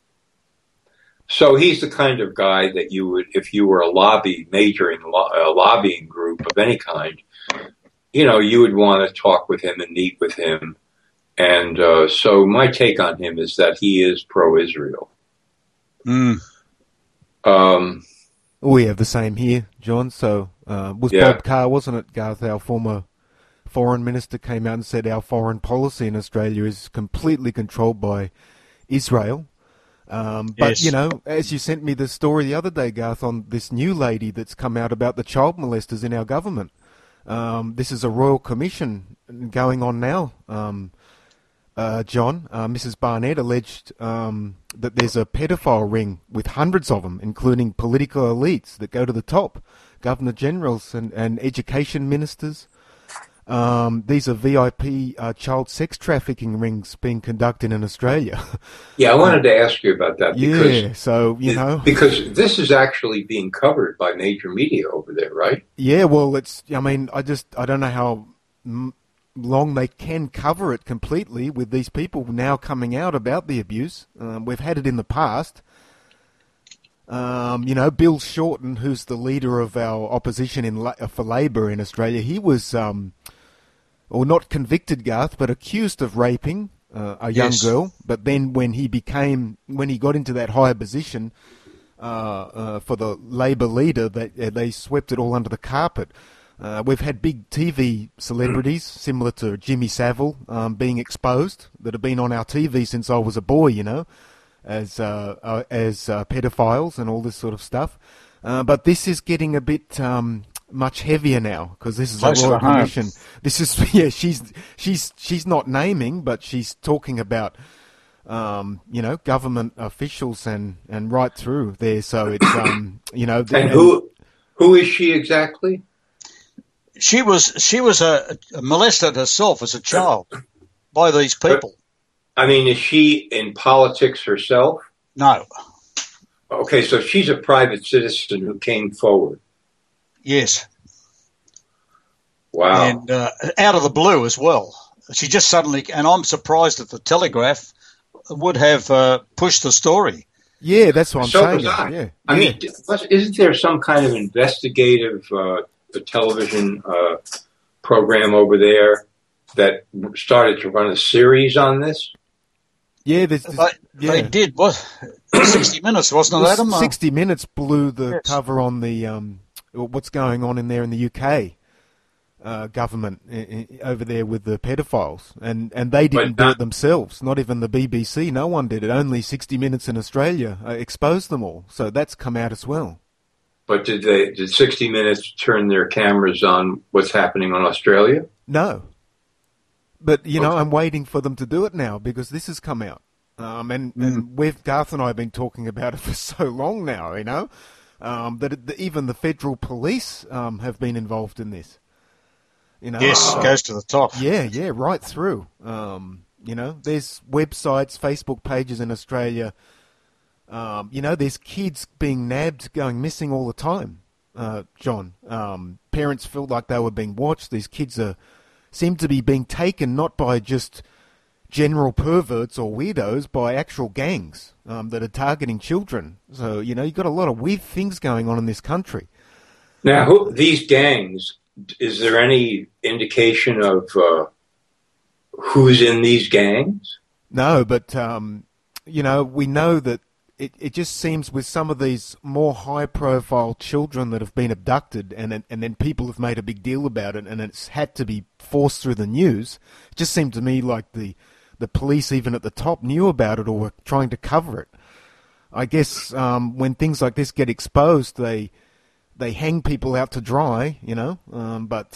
So he's the kind of guy that you would, if you were a lobbying group of any kind, you would want to talk with him and meet with him. And so my take on him is that he is pro-Israel. We have the same here, John. So was Bob Carr, wasn't it, Garth, our former foreign minister, came out and said our foreign policy in Australia is completely controlled by Israel. But, yes. As you sent me the story the other day, Garth, on this new lady that's come out about the child molesters in our government. This is a royal commission going on now, John. Mrs. Barnett alleged that there's a pedophile ring with hundreds of them, including political elites that go to the top, governor-generals and education ministers. These are VIP child sex trafficking rings being conducted in Australia. Yeah, I wanted to ask you about that. Because this is actually being covered by major media over there, right? Yeah, well, I don't know how long they can cover it completely with these people now coming out about the abuse. We've had it in the past. Bill Shorten, who's the leader of our opposition for Labor in Australia, he was, not convicted, Garth, but accused of raping a young girl. But then when he got into that higher position for the Labor leader, they swept it all under the carpet. We've had big TV celebrities, similar to Jimmy Savile, being exposed, that have been on our TV since I was a boy, as pedophiles and all this sort of stuff. But this is getting a bit much heavier now, because this is a royal commission. This is she's not naming, but she's talking about government officials and right through there. So it's and who is she exactly? She was molested herself as a child by these people. Is she in politics herself? No. Okay, so she's a private citizen who came forward. Yes. Wow. And out of the blue as well. She just suddenly, and I'm surprised that the Telegraph would have pushed the story. Yeah, that's what I'm saying. Yeah. Isn't there some kind of investigative television program over there that started to run a series on this? Yeah, they did. What? 60 Minutes, wasn't it, Adam? 60 Minutes blew the cover on the what's going on in there in the UK government over there with the pedophiles, and they didn't do it themselves. Not even the BBC. No one did it. Only 60 Minutes in Australia exposed them all. So that's come out as well. But did 60 Minutes turn their cameras on what's happening on Australia? No. But, I'm waiting for them to do it now because this has come out. And Garth and I have been talking about it for so long now, that even the federal police have been involved in this. Yes, goes to the top. Yeah, right through. There's websites, Facebook pages in Australia. There's kids being nabbed, going missing all the time, John. Parents feel like they were being watched. These kids seem to be being taken not by just general perverts or weirdos, by actual gangs that are targeting children. So, you've got a lot of weird things going on in this country. Now, these gangs, is there any indication of who's in these gangs? No, but, we know that it just seems with some of these more high-profile children that have been abducted and then people have made a big deal about it and it's had to be forced through the news, it just seemed to me like the police, even at the top, knew about it or were trying to cover it. I guess when things like this get exposed, they hang people out to dry, but...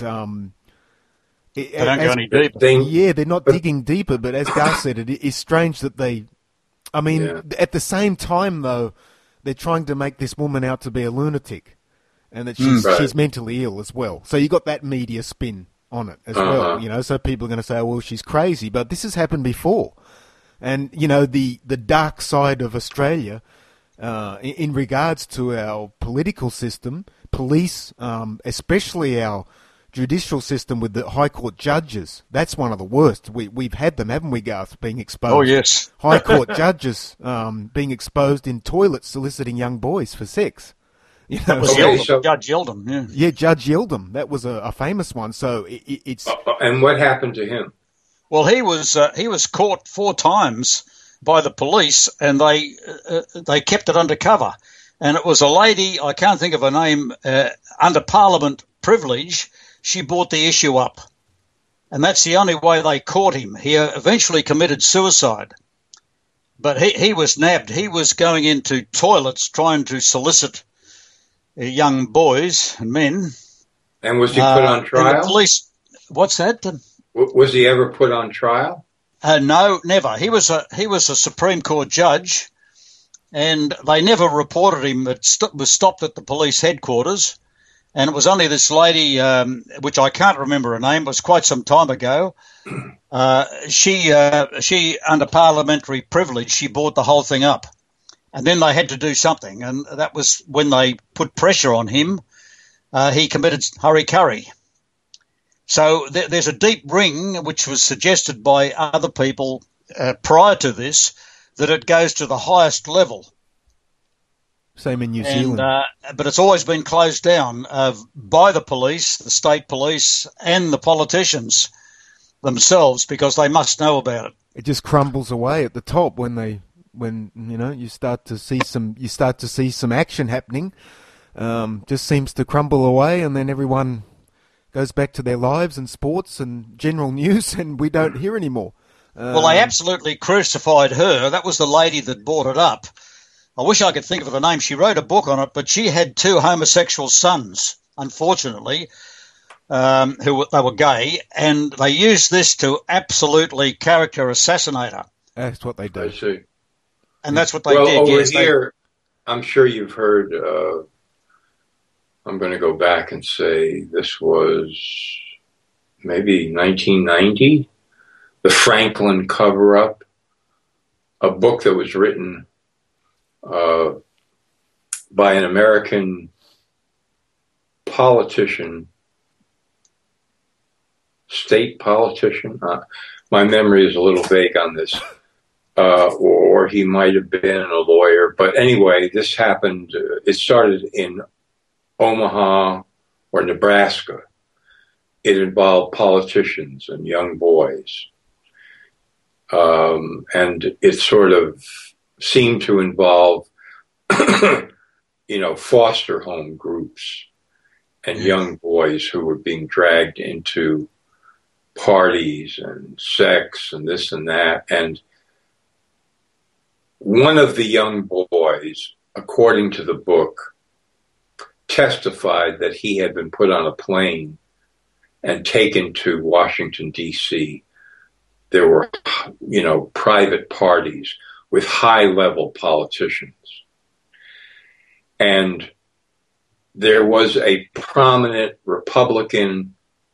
they don't go any deeper. They're not digging deeper, but as Garth said, it is strange that they... at the same time, though, they're trying to make this woman out to be a lunatic, and that she's mentally ill as well. So you got that media spin on it as well, you know. So people are going to say, well, she's crazy, but this has happened before. And, you know, the dark side of Australia, in regards to our political system, police, especially our judicial system with the High Court judges, that's one of the worst. We've had them, haven't we, Garth, being exposed? Oh, yes. High Court judges being exposed in toilets soliciting young boys for sex. You know, Judge Yeldon, yeah. Yeah, Judge Yeldon. That was a famous one. So it's... And what happened to him? Well, he was caught 4 times by the police, and they kept it undercover. And it was a lady, I can't think of her name, under Parliament privilege. She brought the issue up, and that's the only way they caught him. He eventually committed suicide, but he was nabbed. He was going into toilets trying to solicit young boys and men. And was he put on trial? And the police, what's that? Was he ever put on trial? No, never. He was a Supreme Court judge, and they never reported him. It was stopped at the police headquarters, and it was only this lady, which I can't remember her name. It was quite some time ago. She under parliamentary privilege, she brought the whole thing up, and then they had to do something, and that was when they put pressure on him. He committed hurry-curry. So there's a deep ring, which was suggested by other people prior to this, that it goes to the highest level. Same in New Zealand. But it's always been closed down by the police, the state police, and the politicians themselves, because they must know about it. It just crumbles away at the top when you know you start to see some action happening. Just seems to crumble away, and then everyone goes back to their lives and sports and general news, and we don't hear anymore. Well, they absolutely crucified her. That was the lady that brought it up. I wish I could think of the name. She wrote a book on it, but she had 2 homosexual sons, unfortunately, they were gay, and they used this to absolutely character assassinate her. That's what they do. I see. And that's what they did. Well, over yes, here, I'm sure you've heard... I'm going to go back and say this was maybe 1990, The Franklin Cover-Up, a book that was written by an American politician, state politician. My memory is a little vague on this. Or he might have been a lawyer. But anyway, this happened. It started in Omaha or Nebraska. It involved politicians and young boys. And it sort of seemed to involve, foster home groups and young boys who were being dragged into parties and sex and this and that. And one of the young boys, according to the book, testified that he had been put on a plane and taken to Washington, D.C. There were, private parties with high-level politicians. And there was a prominent Republican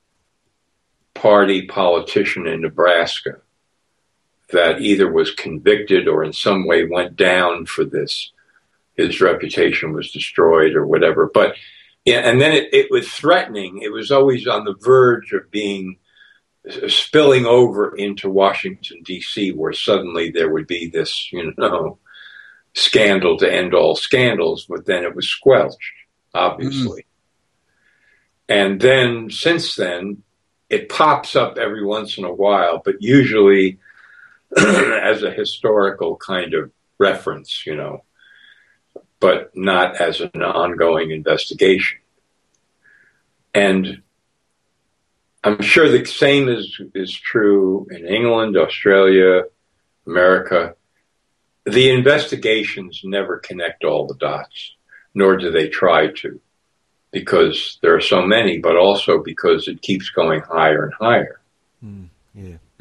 Party politician in Nebraska that either was convicted or in some way went down for this. His reputation was destroyed or whatever. But, and then it was threatening. It was always on the verge of spilling over into Washington, D.C., where suddenly there would be this, scandal to end all scandals, but then it was squelched, obviously. And then, since then, it pops up every once in a while, but usually as a historical kind of reference, but not as an ongoing investigation. And I'm sure the same is true in England, Australia, America. The investigations never connect all the dots, nor do they try to, because there are so many, but also because it keeps going higher and higher.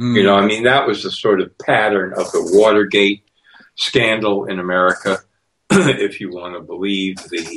That was the sort of pattern of the Watergate scandal in America. if you want to believe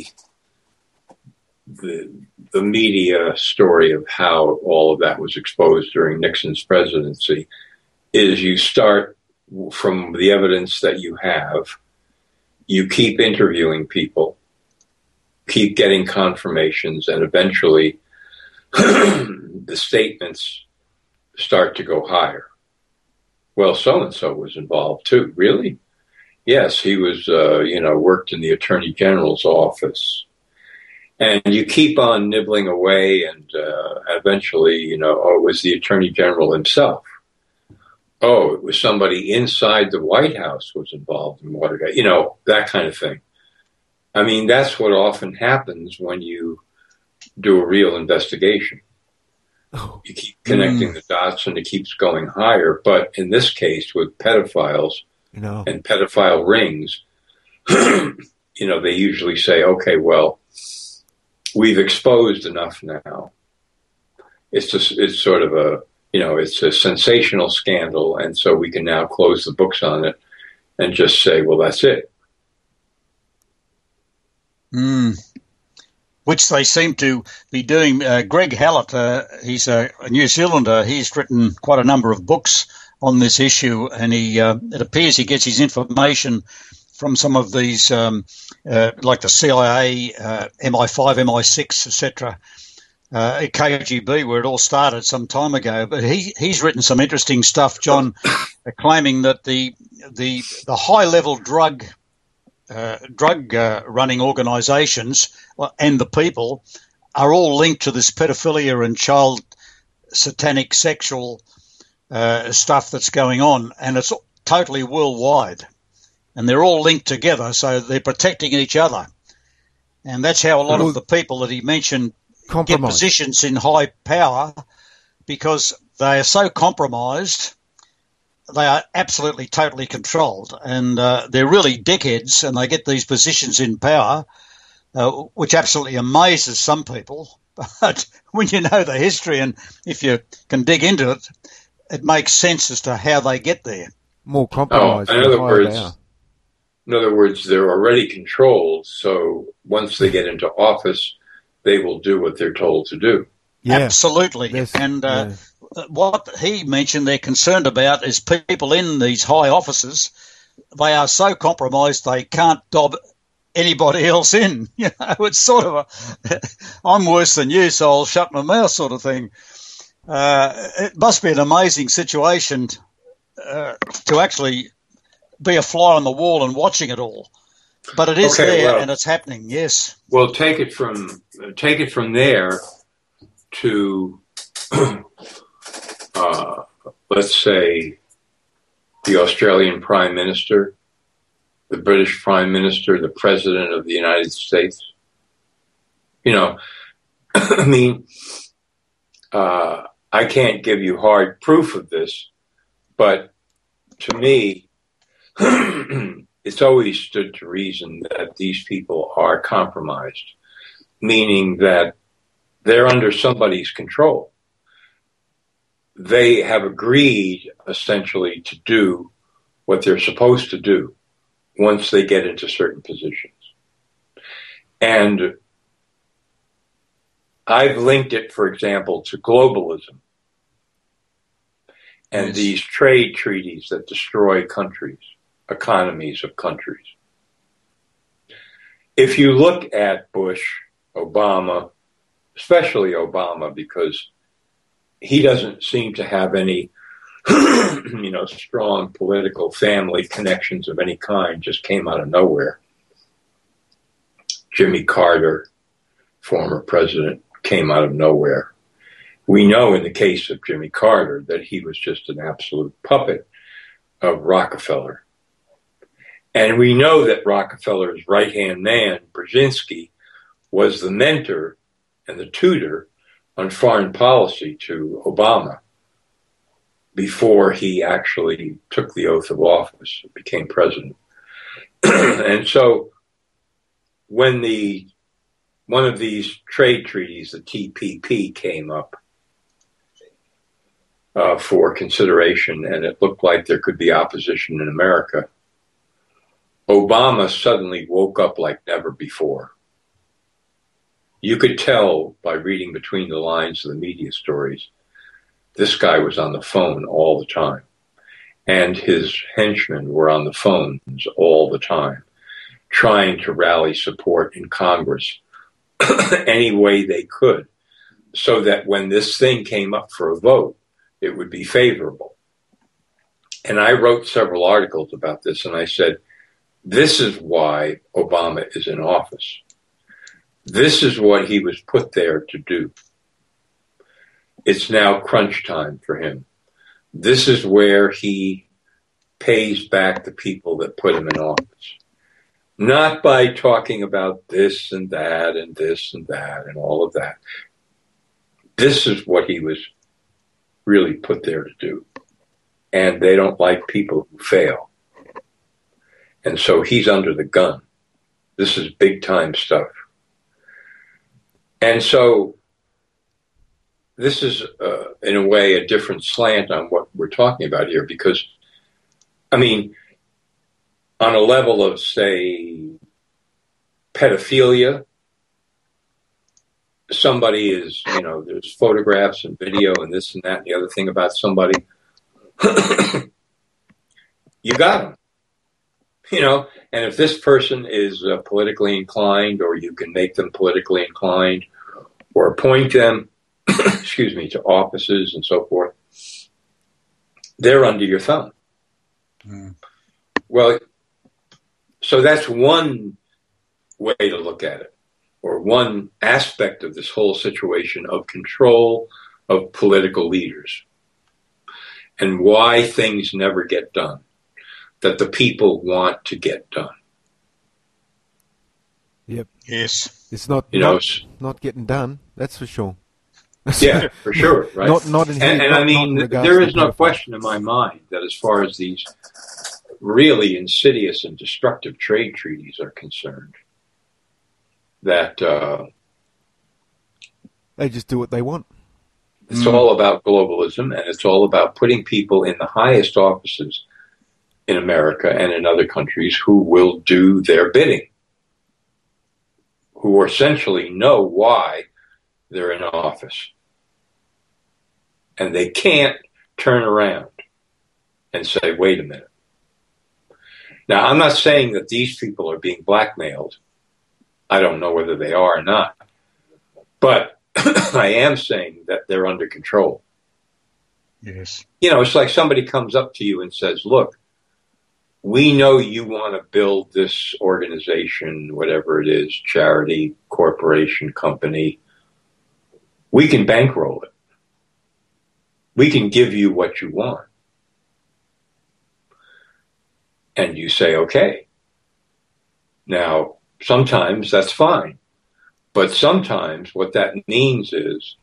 the media story of how all of that was exposed during Nixon's presidency, is you start from the evidence that you have, you keep interviewing people, keep getting confirmations, and eventually the statements start to go higher. Well, so-and-so was involved too. Really? Yes, he was, worked in the Attorney General's office. And you keep on nibbling away, and eventually, it was the Attorney General himself. Oh, it was somebody inside the White House was involved in Watergate, that kind of thing. I mean, that's what often happens when you do a real investigation. You keep connecting the dots, and it keeps going higher. But in this case, with pedophiles and pedophile rings, they usually say, okay, well, we've exposed enough now. It's sort of it's a sensational scandal, and so we can now close the books on it and just say, well, that's it. Which they seem to be doing. Greg Hallett, he's a New Zealander. He's written quite a number of books on this issue, and it appears he gets his information from some of these, like the CIA, MI5, MI6, etc., KGB, where it all started some time ago. But he's written some interesting stuff, John, claiming that the high-level drug running organisations and the people are all linked to this pedophilia and child satanic sexual stuff that's going on, and it's totally worldwide. And they're all linked together, so they're protecting each other. And that's how a lot of the people that he mentioned get positions in high power, because they are so compromised. They are absolutely, totally controlled, and they're really dickheads, and they get these positions in power, which absolutely amazes some people. But when you know the history, and if you can dig into it, it makes sense as to how they get there. More compromised. In other words, they're already controlled, so once they get into office, they will do what they're told to do. Yeah. Absolutely. Yes. And what he mentioned they're concerned about is people in these high offices. They are so compromised they can't dob anybody else in. It's sort of I'm worse than you, so I'll shut my mouth sort of thing. It must be an amazing situation to actually be a fly on the wall and watching it all. But it is and it's happening, yes. Well, take it from there to let's say the Australian Prime Minister, the British Prime Minister, the President of the United States. I can't give you hard proof of this, but to me, it's always stood to reason that these people are compromised, meaning that they're under somebody's control. They have agreed, essentially, to do what they're supposed to do once they get into certain positions. And I've linked it, for example, to globalism and these trade treaties that destroy countries, economies of countries. If you look at Bush, Obama, especially Obama, because he doesn't seem to have any, strong political family connections of any kind, just came out of nowhere. Jimmy Carter, former president, came out of nowhere. We know in the case of Jimmy Carter that he was just an absolute puppet of Rockefeller. And we know that Rockefeller's right-hand man, Brzezinski, was the mentor and the tutor on foreign policy to Obama before he actually took the oath of office and became president. And so when one of these trade treaties, the TPP, came up for consideration, and it looked like there could be opposition in America, Obama suddenly woke up like never before. You could tell by reading between the lines of the media stories, this guy was on the phone all the time. And his henchmen were on the phones all the time, trying to rally support in Congress any way they could, so that when this thing came up for a vote, it would be favorable. And I wrote several articles about this, and I said, this is why Obama is in office. This is what he was put there to do. It's now crunch time for him. This is where he pays back the people that put him in office. Not by talking about this and that and this and that and all of that. This is what he was really put there to do. And they don't like people who fail. And so he's under the gun. This is big time stuff. And so this is, in a way, a different slant on what we're talking about here, because, I mean, on a level of, say, pedophilia, somebody is, there's photographs and video and this and that and the other thing about somebody. You got them. And if this person is politically inclined, or you can make them politically inclined, or appoint them, to offices and so forth, they're under your thumb. Mm. Well, so that's one way to look at it, or one aspect of this whole situation of control of political leaders, and why things never get done that the people want to get done. Yep. Yes. It's not getting done. That's for sure. Yeah, for sure. Right. Not in here. And I mean, there is no question in my mind that as far as these really insidious and destructive trade treaties are concerned, that they just do what they want. It's all about globalism, and it's all about putting people in the highest offices in America and in other countries who will do their bidding, who essentially know why they're in office. And they can't turn around and say, wait a minute. Now, I'm not saying that these people are being blackmailed. I don't know whether they are or not. But I am saying that they're under control. Yes. It's like somebody comes up to you and says, look, we know you want to build this organization, whatever it is, charity, corporation, company. We can bankroll it. We can give you what you want. And you say, okay. Now, sometimes that's fine. But sometimes what that means is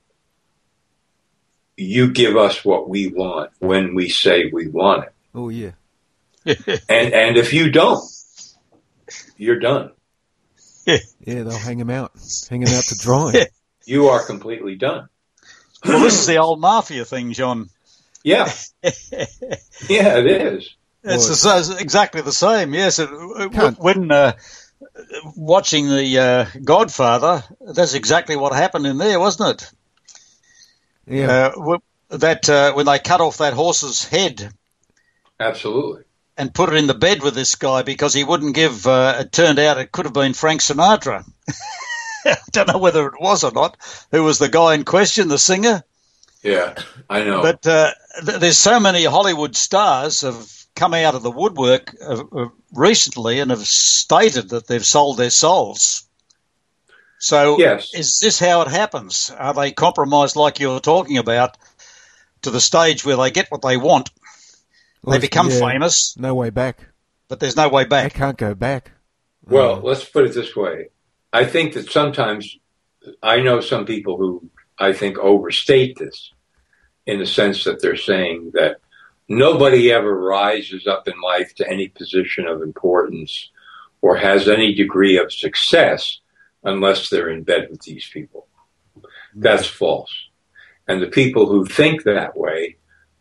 you give us what we want when we say we want it. Oh, yeah. and if you don't, you're done. Yeah, they'll hang him out to dry. You are completely done. Well, this is the old mafia thing, John. Yeah. Yeah, it is. It's exactly the same, yes. When watching The Godfather, that's exactly what happened in there, wasn't it? Yeah. When they cut off that horse's head. Absolutely. And put it in the bed with this guy because he wouldn't give, it turned out it could have been Frank Sinatra. I don't know whether it was or not. Who was the guy in question, the singer? Yeah, I know. But there's so many Hollywood stars have come out of the woodwork recently and have stated that they've sold their souls. So yes. Is this how it happens? Are they compromised like you're talking about to the stage where they get what they want? They become famous. No way back. But there's no way back. They can't go back. Well, let's put it this way. I think that sometimes I know some people who I think overstate this in the sense that they're saying that nobody ever rises up in life to any position of importance or has any degree of success unless they're in bed with these people. That's false. And the people who think that way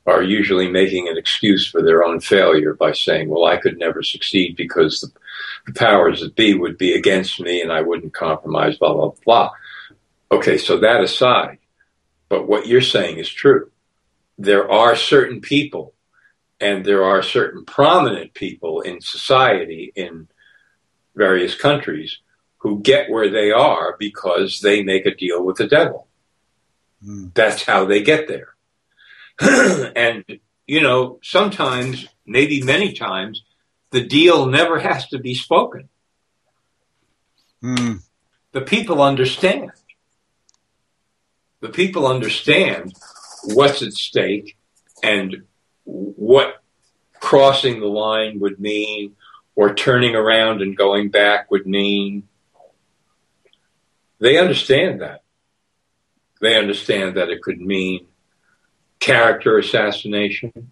are usually making an excuse for their own failure by saying, well, I could never succeed because the powers that be would be against me and I wouldn't compromise, blah, blah, blah. Okay, so that aside, but what you're saying is true. There are certain people and there are certain prominent people in society in various countries who get where they are because they make a deal with the devil. That's how they get there. And, sometimes, maybe many times, the deal never has to be spoken. The people understand. The people understand what's at stake and what crossing the line would mean or turning around and going back would mean. They understand that. They understand that it could mean character assassination,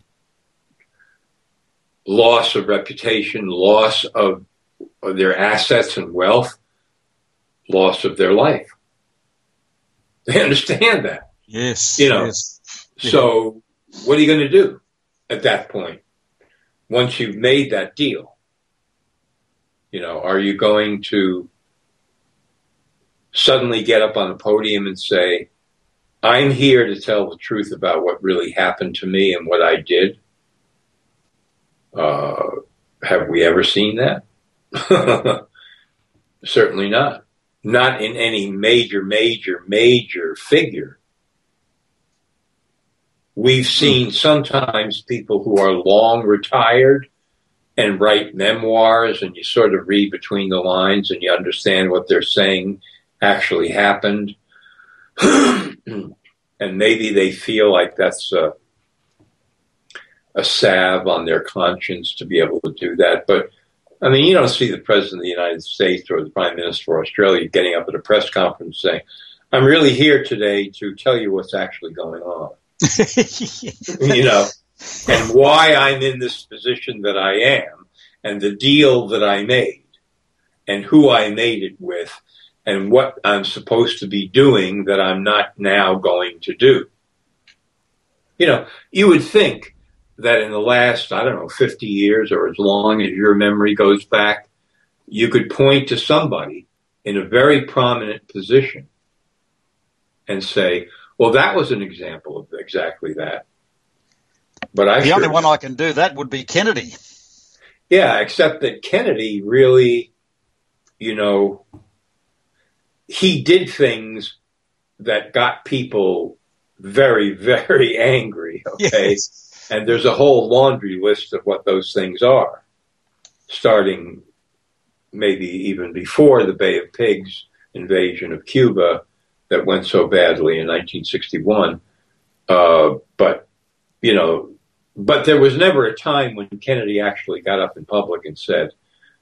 loss of reputation, loss of their assets and wealth, loss of their life. They understand that. Yes. Yes. So what are you going to do at that point once you've made that deal? Are you going to suddenly get up on a podium and say, I'm here to tell the truth about what really happened to me and what I did? Have we ever seen that? Certainly not. Not in any major figure. We've seen sometimes people who are long retired and write memoirs, and you sort of read between the lines and you understand what they're saying actually happened. And maybe they feel like that's a salve on their conscience to be able to do that. But, you don't see the President of the United States or the Prime Minister of Australia getting up at a press conference saying, I'm really here today to tell you what's actually going on. And why I'm in this position that I am, and the deal that I made, and who I made it with, and what I'm supposed to be doing that I'm not now going to do. You would think that in the last, 50 years or as long as your memory goes back, you could point to somebody in a very prominent position and say, well, that was an example of exactly that. But the only one I can do that would be Kennedy. Yeah, except that Kennedy really, he did things that got people very, very angry, okay? Yes. And there's a whole laundry list of what those things are, starting maybe even before the Bay of Pigs invasion of Cuba that went so badly in 1961. But there was never a time when Kennedy actually got up in public and said,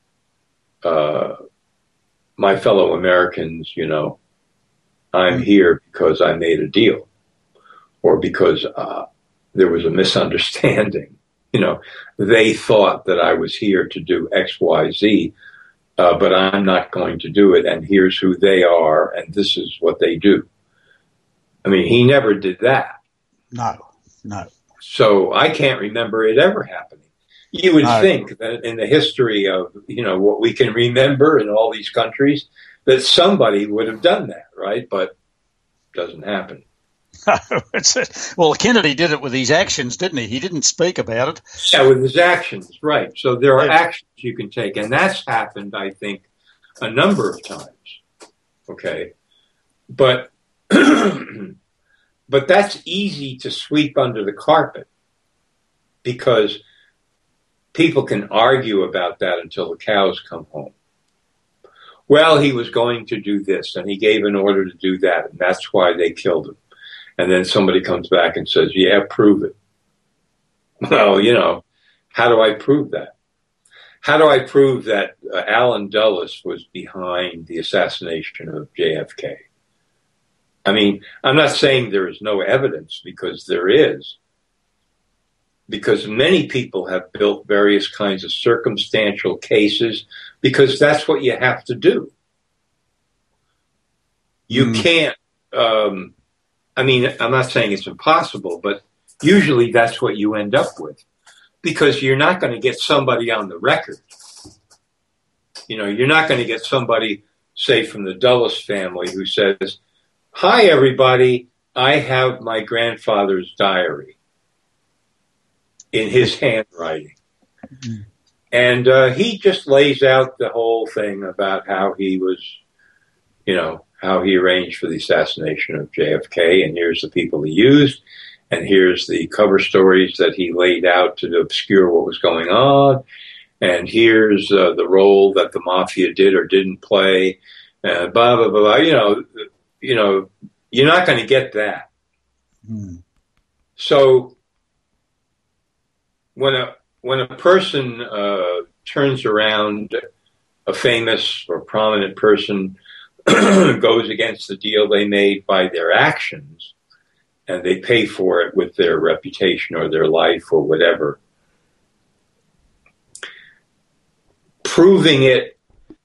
my fellow Americans, I'm here because I made a deal or because there was a misunderstanding. They thought that I was here to do X, Y, Z, but I'm not going to do it. And here's who they are. And this is what they do. He never did that. No. So I can't remember it ever happening. You would think that in the history of, what we can remember in all these countries, that somebody would have done that, right? But it doesn't happen. Well, Kennedy did it with his actions, didn't he? He didn't speak about it. Yeah, with his actions, right. So there are actions you can take. And that's happened, I think, a number of times. Okay. But that's easy to sweep under the carpet because people can argue about that until the cows come home. Well, he was going to do this and he gave an order to do that, and that's why they killed him. And then somebody comes back and says, yeah, prove it. Well, how do I prove that? How do I prove that Allen Dulles was behind the assassination of JFK? I'm not saying there is no evidence, because there is. Because many people have built various kinds of circumstantial cases because that's what you have to do. You can't, I'm not saying it's impossible, but usually that's what you end up with, because you're not going to get somebody on the record. You're not going to get somebody, say, from the Dulles family who says, "Hi, everybody, I have my grandfather's diary in his handwriting." Mm-hmm. And he just lays out the whole thing about how he was, how he arranged for the assassination of JFK, and here's the people he used, and here's the cover stories that he laid out to obscure what was going on, and here's the role that the mafia did or didn't play, blah, blah, blah, blah. You're not going to get that. Mm. So when a person turns around, a famous or prominent person goes against the deal they made by their actions, and they pay for it with their reputation or their life or whatever, proving it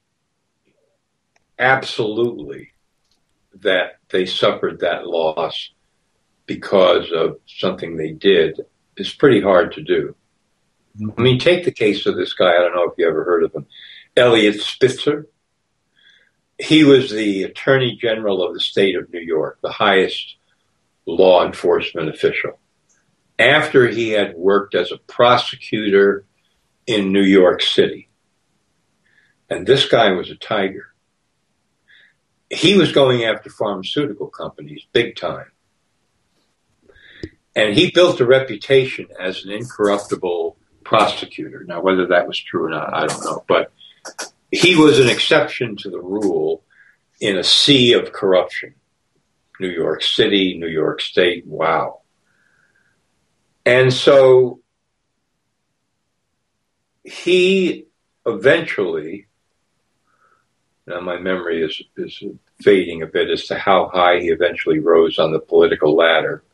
absolutely that they suffered that loss because of something they did is pretty hard to do. I mean, take the case of this guy, I don't know if you ever heard of him, Eliot Spitzer. He was the Attorney General of the state of New York, the highest law enforcement official. After he had worked as a prosecutor in New York City, and this guy was a tiger. He was going after pharmaceutical companies big time. And he built a reputation as an incorruptible prosecutor. Now, whether that was true or not, I don't know. But he was an exception to the rule in a sea of corruption. New York City, New York State, wow. And so he eventually, now my memory is fading a bit as to how high he eventually rose on the political ladder.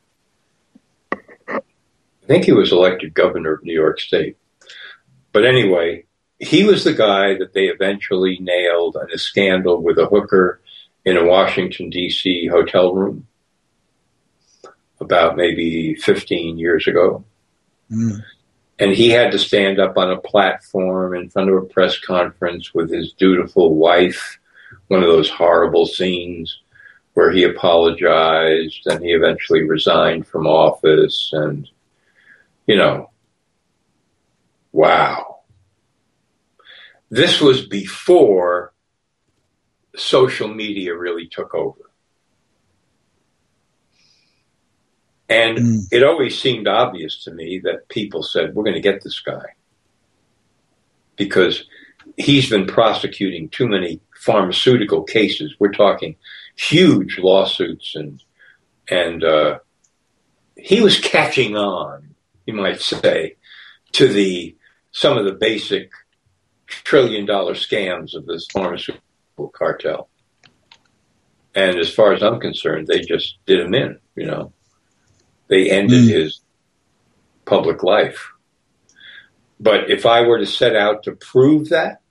I think he was elected governor of New York State. But anyway, he was the guy that they eventually nailed in a scandal with a hooker in a Washington, D.C. hotel room about maybe 15 years ago. Mm. And he had to stand up on a platform in front of a press conference with his dutiful wife, one of those horrible scenes where he apologized and he eventually resigned from office. And, wow. This was before social media really took over. And it always seemed obvious to me that people said, we're going to get this guy because he's been prosecuting too many pharmaceutical cases. We're talking huge lawsuits and he was catching on, you might say, to some of the basic $1 trillion scams of this pharmaceutical cartel. And as far as I'm concerned, they just did him in, They ended his public life. But if I were to set out to prove that,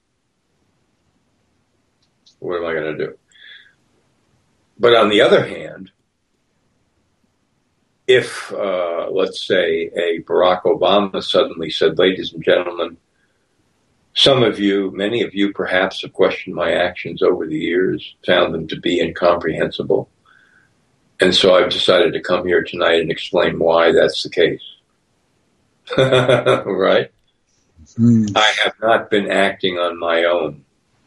what am I going to do? But on the other hand, if, let's say, a Barack Obama suddenly said, ladies and gentlemen, some of you, many of you perhaps have questioned my actions over the years, found them to be incomprehensible. And so I've decided to come here tonight and explain why that's the case. Right? I have not been acting on my own.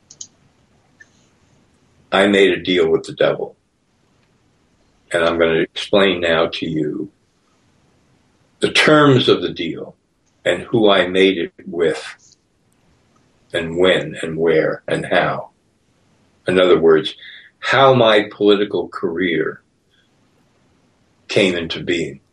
I made a deal with the devil. And I'm going to explain now to you the terms of the deal and who I made it with and when and where and how. In other words, how my political career came into being.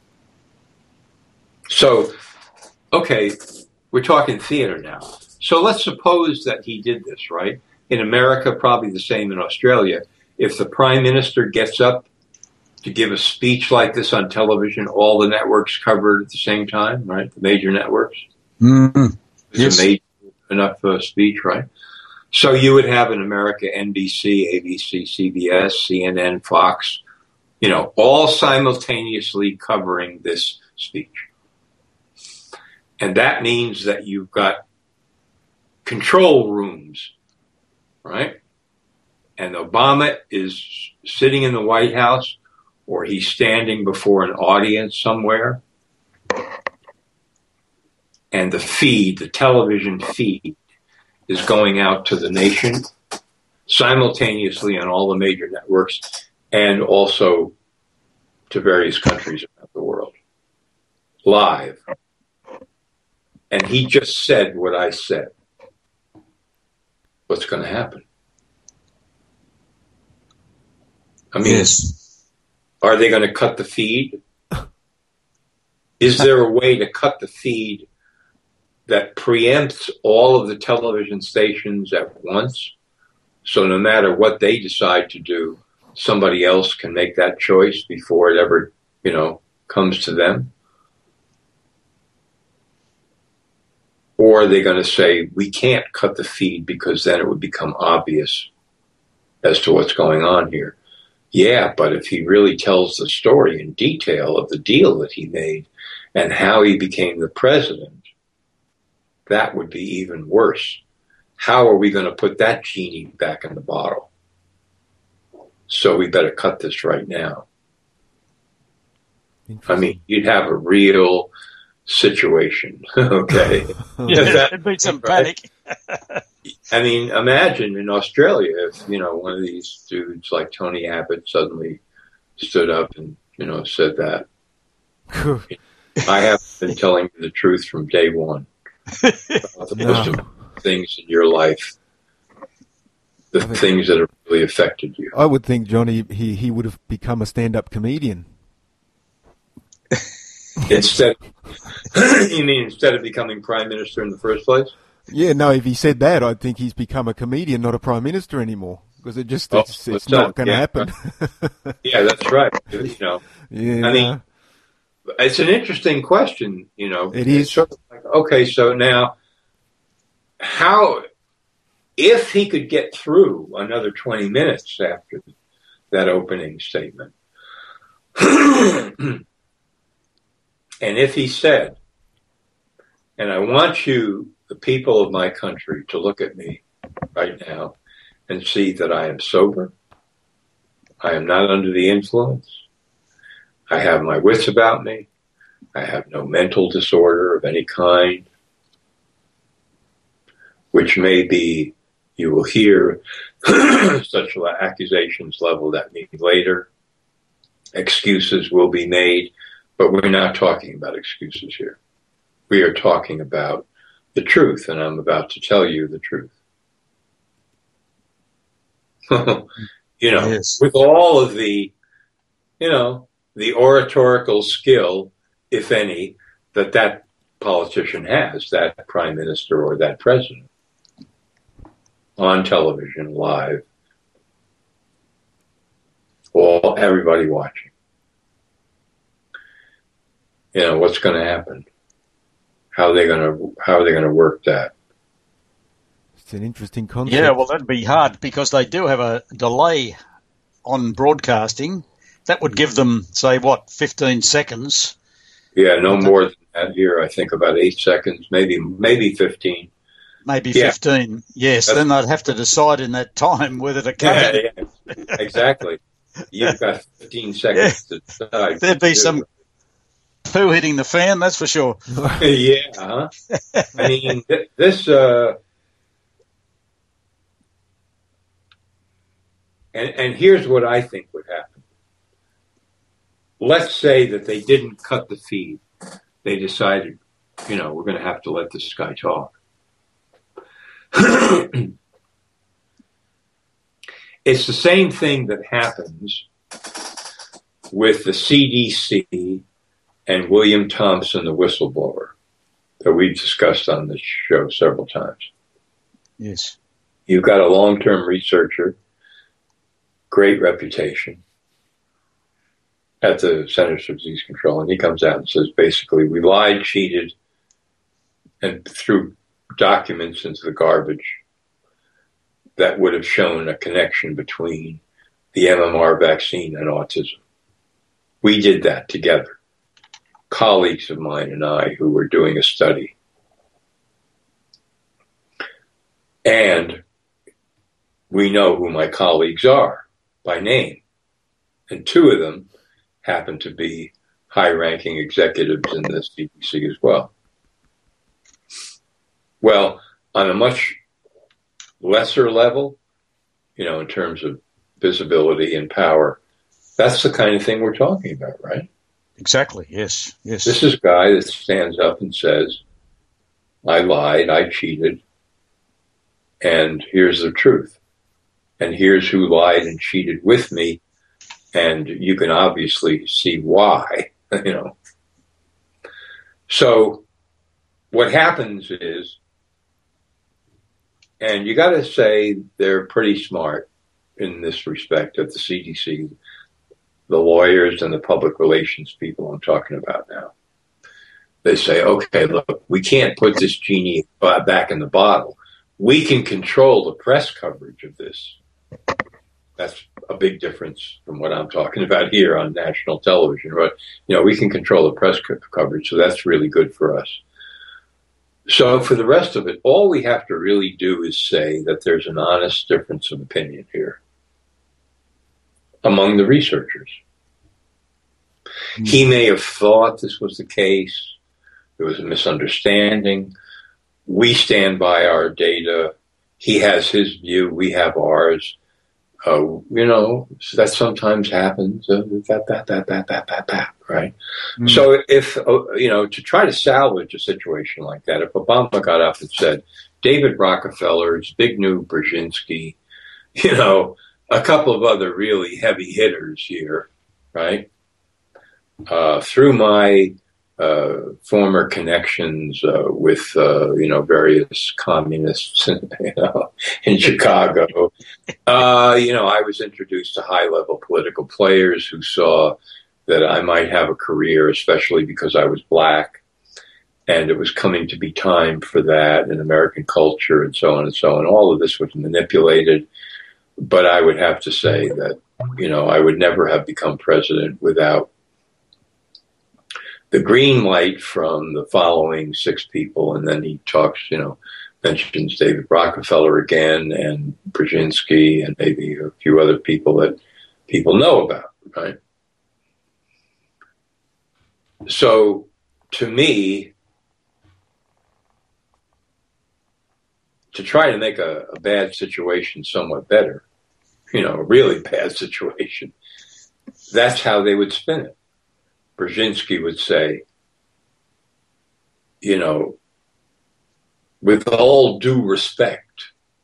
So, okay, we're talking theater now. So let's suppose that he did this, right? In America, probably the same in Australia. If the prime minister gets up to give a speech like this on television, all the networks cover it at the same time, right? The major networks. Mm-hmm. It's a major enough speech, right? So you would have in America NBC, ABC, CBS, CNN, Fox, all simultaneously covering this speech. And that means that you've got control rooms, right? And Obama is sitting in the White House, or he's standing before an audience somewhere. And the television feed is going out to the nation simultaneously on all the major networks and also to various countries around the world, live. And he just said what I said. What's going to happen? I mean, Yes. Are they going to cut the feed? Is there a way to cut the feed that preempts all of the television stations at once? So no matter what they decide to do, somebody else can make that choice before it ever, comes to them? Or are they going to say, we can't cut the feed because then it would become obvious as to what's going on here? Yeah, but if he really tells the story in detail of the deal that he made and how he became the president, that would be even worse. How are we going to put that genie back in the bottle? So we better cut this right now. I mean, you'd have a real situation, okay? It'd be some panic. I mean, imagine in Australia if, one of these dudes like Tony Abbott suddenly stood up and, said that. I have been telling you the truth from day one about the most important things in your life, the things that have really affected you. I would think, Johnny, he would have become a stand-up comedian. Instead of becoming prime minister in the first place? Yeah, no, if he said that, I'd think he's become a comedian, not a prime minister anymore, because it's not going to happen. Yeah, that's right. Yeah, I mean, it's an interesting question, It is. It's sort of like, okay, so now, if he could get through another 20 minutes after that opening statement, and if he said, and I want you, the people of my country, to look at me right now and see that I am sober, I am not under the influence, I have my wits about me, I have no mental disorder of any kind, which may be, you will hear such accusations leveled at me later. Excuses will be made, but we're not talking about excuses here. We are talking about the truth, and I'm about to tell you the truth. Yes. With all of the, the oratorical skill, if any, that politician has, that prime minister or that president, on television, live, everybody watching. What's going to happen? How are they going to work that? It's an interesting concept. Yeah, well, that'd be hard because they do have a delay on broadcasting. That would give them, say, 15 seconds? Yeah, no more than that here. I think about 8 seconds, maybe 15. Maybe 15. Yes, then they'd have to decide in that time whether to cut it. Yeah, exactly. You've got 15 seconds to decide. There'd be some poo hitting the fan, that's for sure. Yeah, huh? I mean, this... And here's what I think would happen. Let's say that they didn't cut the feed. They decided, we're going to have to let this guy talk. It's the same thing that happens with the CDC and William Thompson, the whistleblower, that we've discussed on this show several times. Yes. You've got a long-term researcher, great reputation at the Centers for Disease Control, and he comes out and says, basically, we lied, cheated, and threw documents into the garbage that would have shown a connection between the MMR vaccine and autism. We did that together, colleagues of mine and I who were doing a study. And we know who my colleagues are by name. And two of them happen to be high-ranking executives in the CDC as well. Well, on a much lesser level, in terms of visibility and power, that's the kind of thing we're talking about, right? Exactly, yes. This is a guy that stands up and says, I lied, I cheated, and here's the truth. And here's who lied and cheated with me, and you can obviously see why, So what happens is, and you got to say they're pretty smart in this respect at the CDC, the lawyers and the public relations people I'm talking about now. They say, okay, look, we can't put this genie back in the bottle. We can control the press coverage of this. That's a big difference from what I'm talking about here on national television. But, we can control the press coverage, so that's really good for us. So for the rest of it, all we have to really do is say that there's an honest difference of opinion here among the researchers. Mm-hmm. He may have thought this was the case. There was a misunderstanding. We stand by our data. He has his view. We have ours. So that sometimes happens. Right? Mm-hmm. So if, to try to salvage a situation like that, if Obama got up and said, David Rockefeller, Zbigniew Brzezinski, a couple of other really heavy hitters here, right? Through my former connections with, various communists, in Chicago. I was introduced to high-level political players who saw that I might have a career, especially because I was black, and it was coming to be time for that in American culture and so on and so on. All of this was manipulated, but I would have to say that, I would never have become president without the green light from the following six people, and then he talks, mentions David Rockefeller again and Brzezinski and maybe a few other people that people know about, right? So to me, to try to make a bad situation somewhat better, a really bad situation, that's how they would spin it. Brzezinski would say, with all due respect,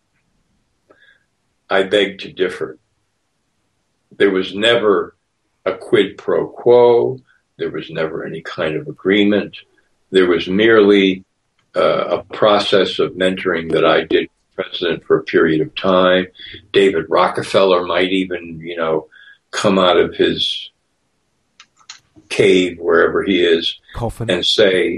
I beg to differ. There was never a quid pro quo. There was never any kind of agreement. There was merely a process of mentoring that I did president for a period of time. David Rockefeller might even, come out of his cave, wherever he is, coffin, and say,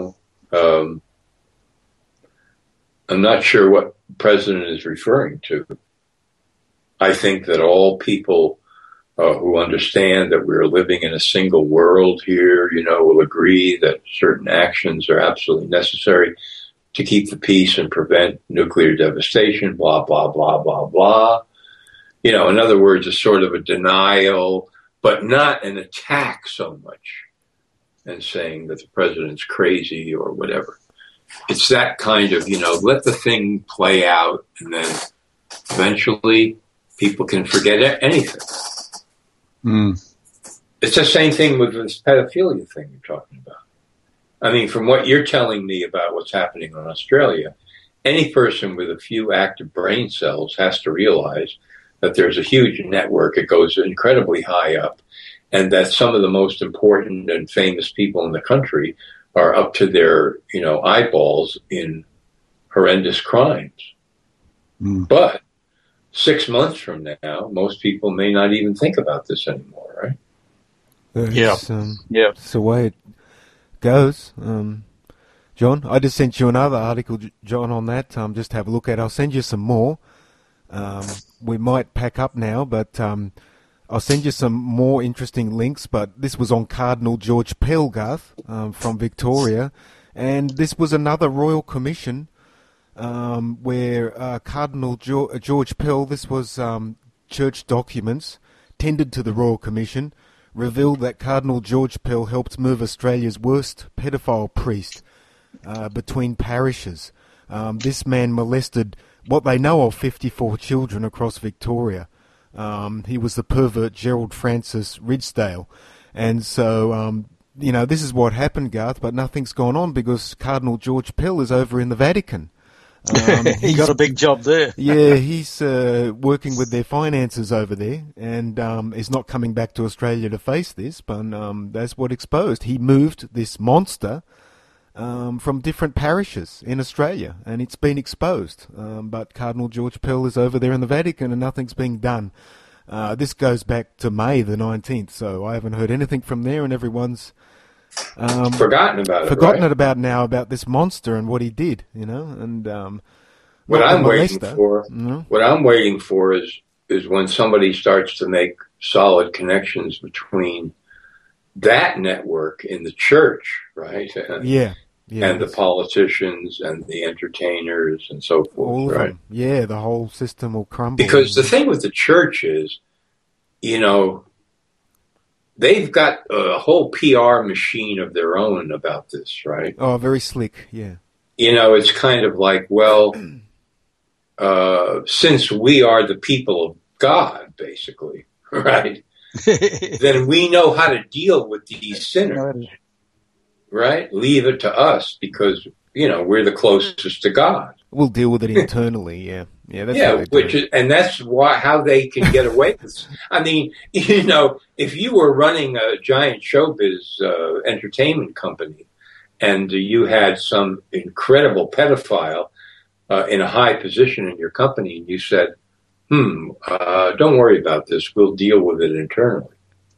I'm not sure what the president is referring to. I think that all people who understand that we're living in a single world here, will agree that certain actions are absolutely necessary to keep the peace and prevent nuclear devastation, blah, blah, blah, blah, blah. In other words, a sort of a denial, but not an attack so much, and saying that the president's crazy or whatever. It's that kind of, let the thing play out, and then eventually people can forget anything. Mm. It's the same thing with this pedophilia thing you're talking about. I mean, from what you're telling me about what's happening in Australia, any person with a few active brain cells has to realize that there's a huge network. It goes incredibly high up, and that some of the most important and famous people in the country are up to their, eyeballs in horrendous crimes. Mm. But 6 months from now, most people may not even think about this anymore, right? It's the way it goes. John, I just sent you another article, John, on that. Just have a look at. I'll send you some more. We might pack up now, but I'll send you some more interesting links, but this was on Cardinal George Pell, Garth, from Victoria. And this was another royal commission where Cardinal George Pell, this was church documents tendered to the Royal Commission, revealed that Cardinal George Pell helped move Australia's worst pedophile priest between parishes. This man molested what they know of 54 children across Victoria. He was the pervert Gerald Francis Ridsdale. And so, this is what happened, Garth, but nothing's gone on because Cardinal George Pell is over in the Vatican. He got a big job there. Yeah, he's working with their finances over there, and is not coming back to Australia to face this, but that's what exposed. He moved this monster from different parishes in Australia, and it's been exposed. But Cardinal George Pell is over there in the Vatican, and nothing's being done. This goes back to May the 19th, so I haven't heard anything from there, and everyone's forgotten about it. Forgotten right? it about now about this monster and what he did, and what I'm waiting for. Mm-hmm. What I'm waiting for is when somebody starts to make solid connections between that network in the church, right? Yeah, and the politicians and the entertainers and so forth, all of right? them. Yeah, the whole system will crumble. Because the thing with the church is, they've got a whole PR machine of their own about this, right? Oh, very slick, yeah. It's kind of like, well, since we are the people of God, basically, right? Then we know how to deal with these sinners, right? Leave it to us because, we're the closest to God. We'll deal with it internally, yeah. Yeah, that's that's how they can get away with it. I mean, if you were running a giant showbiz entertainment company and you had some incredible pedophile in a high position in your company and you said, don't worry about this, we'll deal with it internally.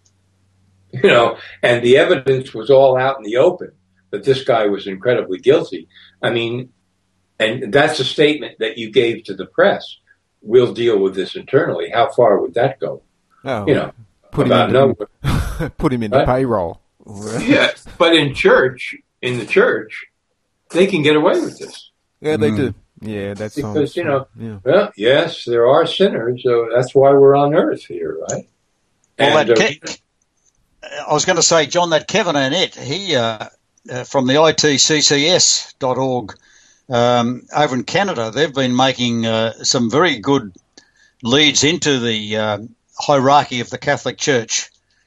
And the evidence was all out in the open that this guy was incredibly guilty. I mean, and that's a statement that you gave to the press. We'll deal with this internally. How far would that go? Oh, put him into payroll. Yeah, but in the church, they can get away with this. Yeah, they do. Yeah, that's because well, yes, there are sinners, so that's why we're on earth here, right? Well, I was going to say, John, that Kevin Annett, he from the itccs.org over in Canada, they've been making some very good leads into the hierarchy of the Catholic Church.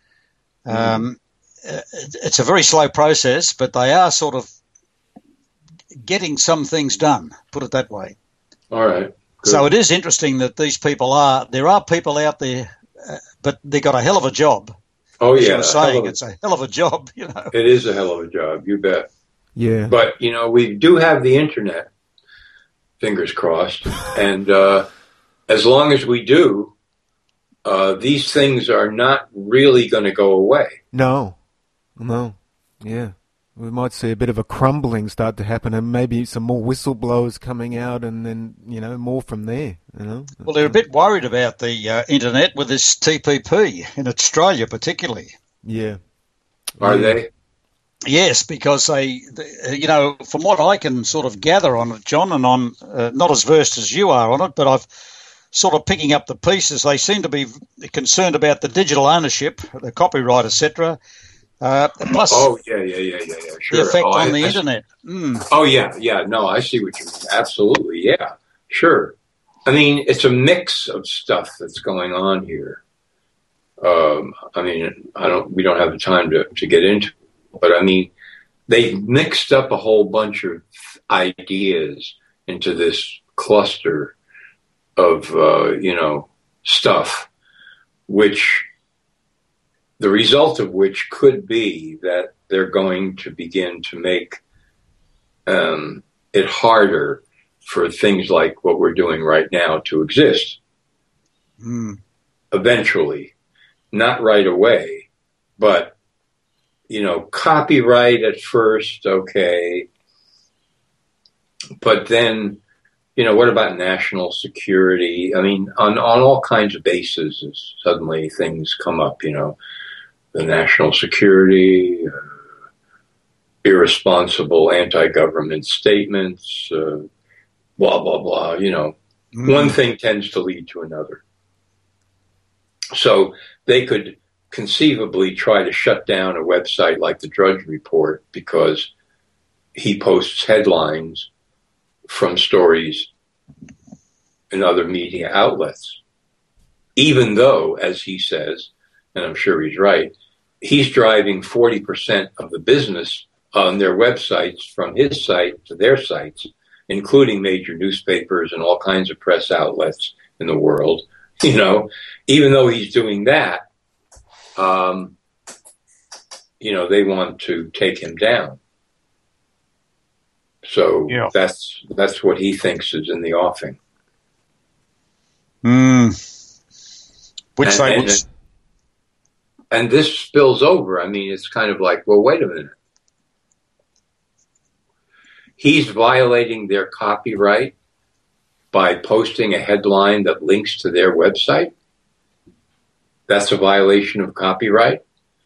It's a very slow process, but they are sort of getting some things done, put it that way. All right. Good. So it is interesting that there are people out there, but they got a hell of a job. Oh, as yeah. you were saying, it's a hell of a job, It is a hell of a job, you bet. Yeah. But, we do have the internet, fingers crossed. And as long as we do, these things are not really going to go away. No. Yeah. We might see a bit of a crumbling start to happen and maybe some more whistleblowers coming out and then, more from there. Well, they're a bit worried about the internet with this TPP in Australia particularly. Yeah. Are they? Yes, because they, from what I can sort of gather on it, John, and I'm not as versed as you are on it, but I've sort of picking up the pieces. They seem to be concerned about the digital ownership, the copyright, etc. Plus, sure. The effect on the internet. Oh, yeah. No, I see what you mean. Absolutely, yeah, sure. I mean, it's a mix of stuff that's going on here. We don't have the time to get into it, but I mean, they've mixed up a whole bunch of ideas into this cluster of, stuff, the result of which could be that they're going to begin to make it harder for things like what we're doing right now to exist. Eventually, not right away, but, copyright at first, okay. But then what about national security? I mean, on all kinds of bases, suddenly things come up, the national security, irresponsible anti-government statements, blah, blah, blah, One thing tends to lead to another. So they could conceivably try to shut down a website like the Drudge Report because he posts headlines from stories in other media outlets, even though, as he says, and I'm sure he's right, he's driving 40% of the business on their websites from his site to their sites, including major newspapers and all kinds of press outlets in the world. Even though he's doing that, they want to take him down. So that's what he thinks is in the offing. And this spills over. I mean, it's kind of like, well, wait a minute. He's violating their copyright by posting a headline that links to their website. That's a violation of copyright?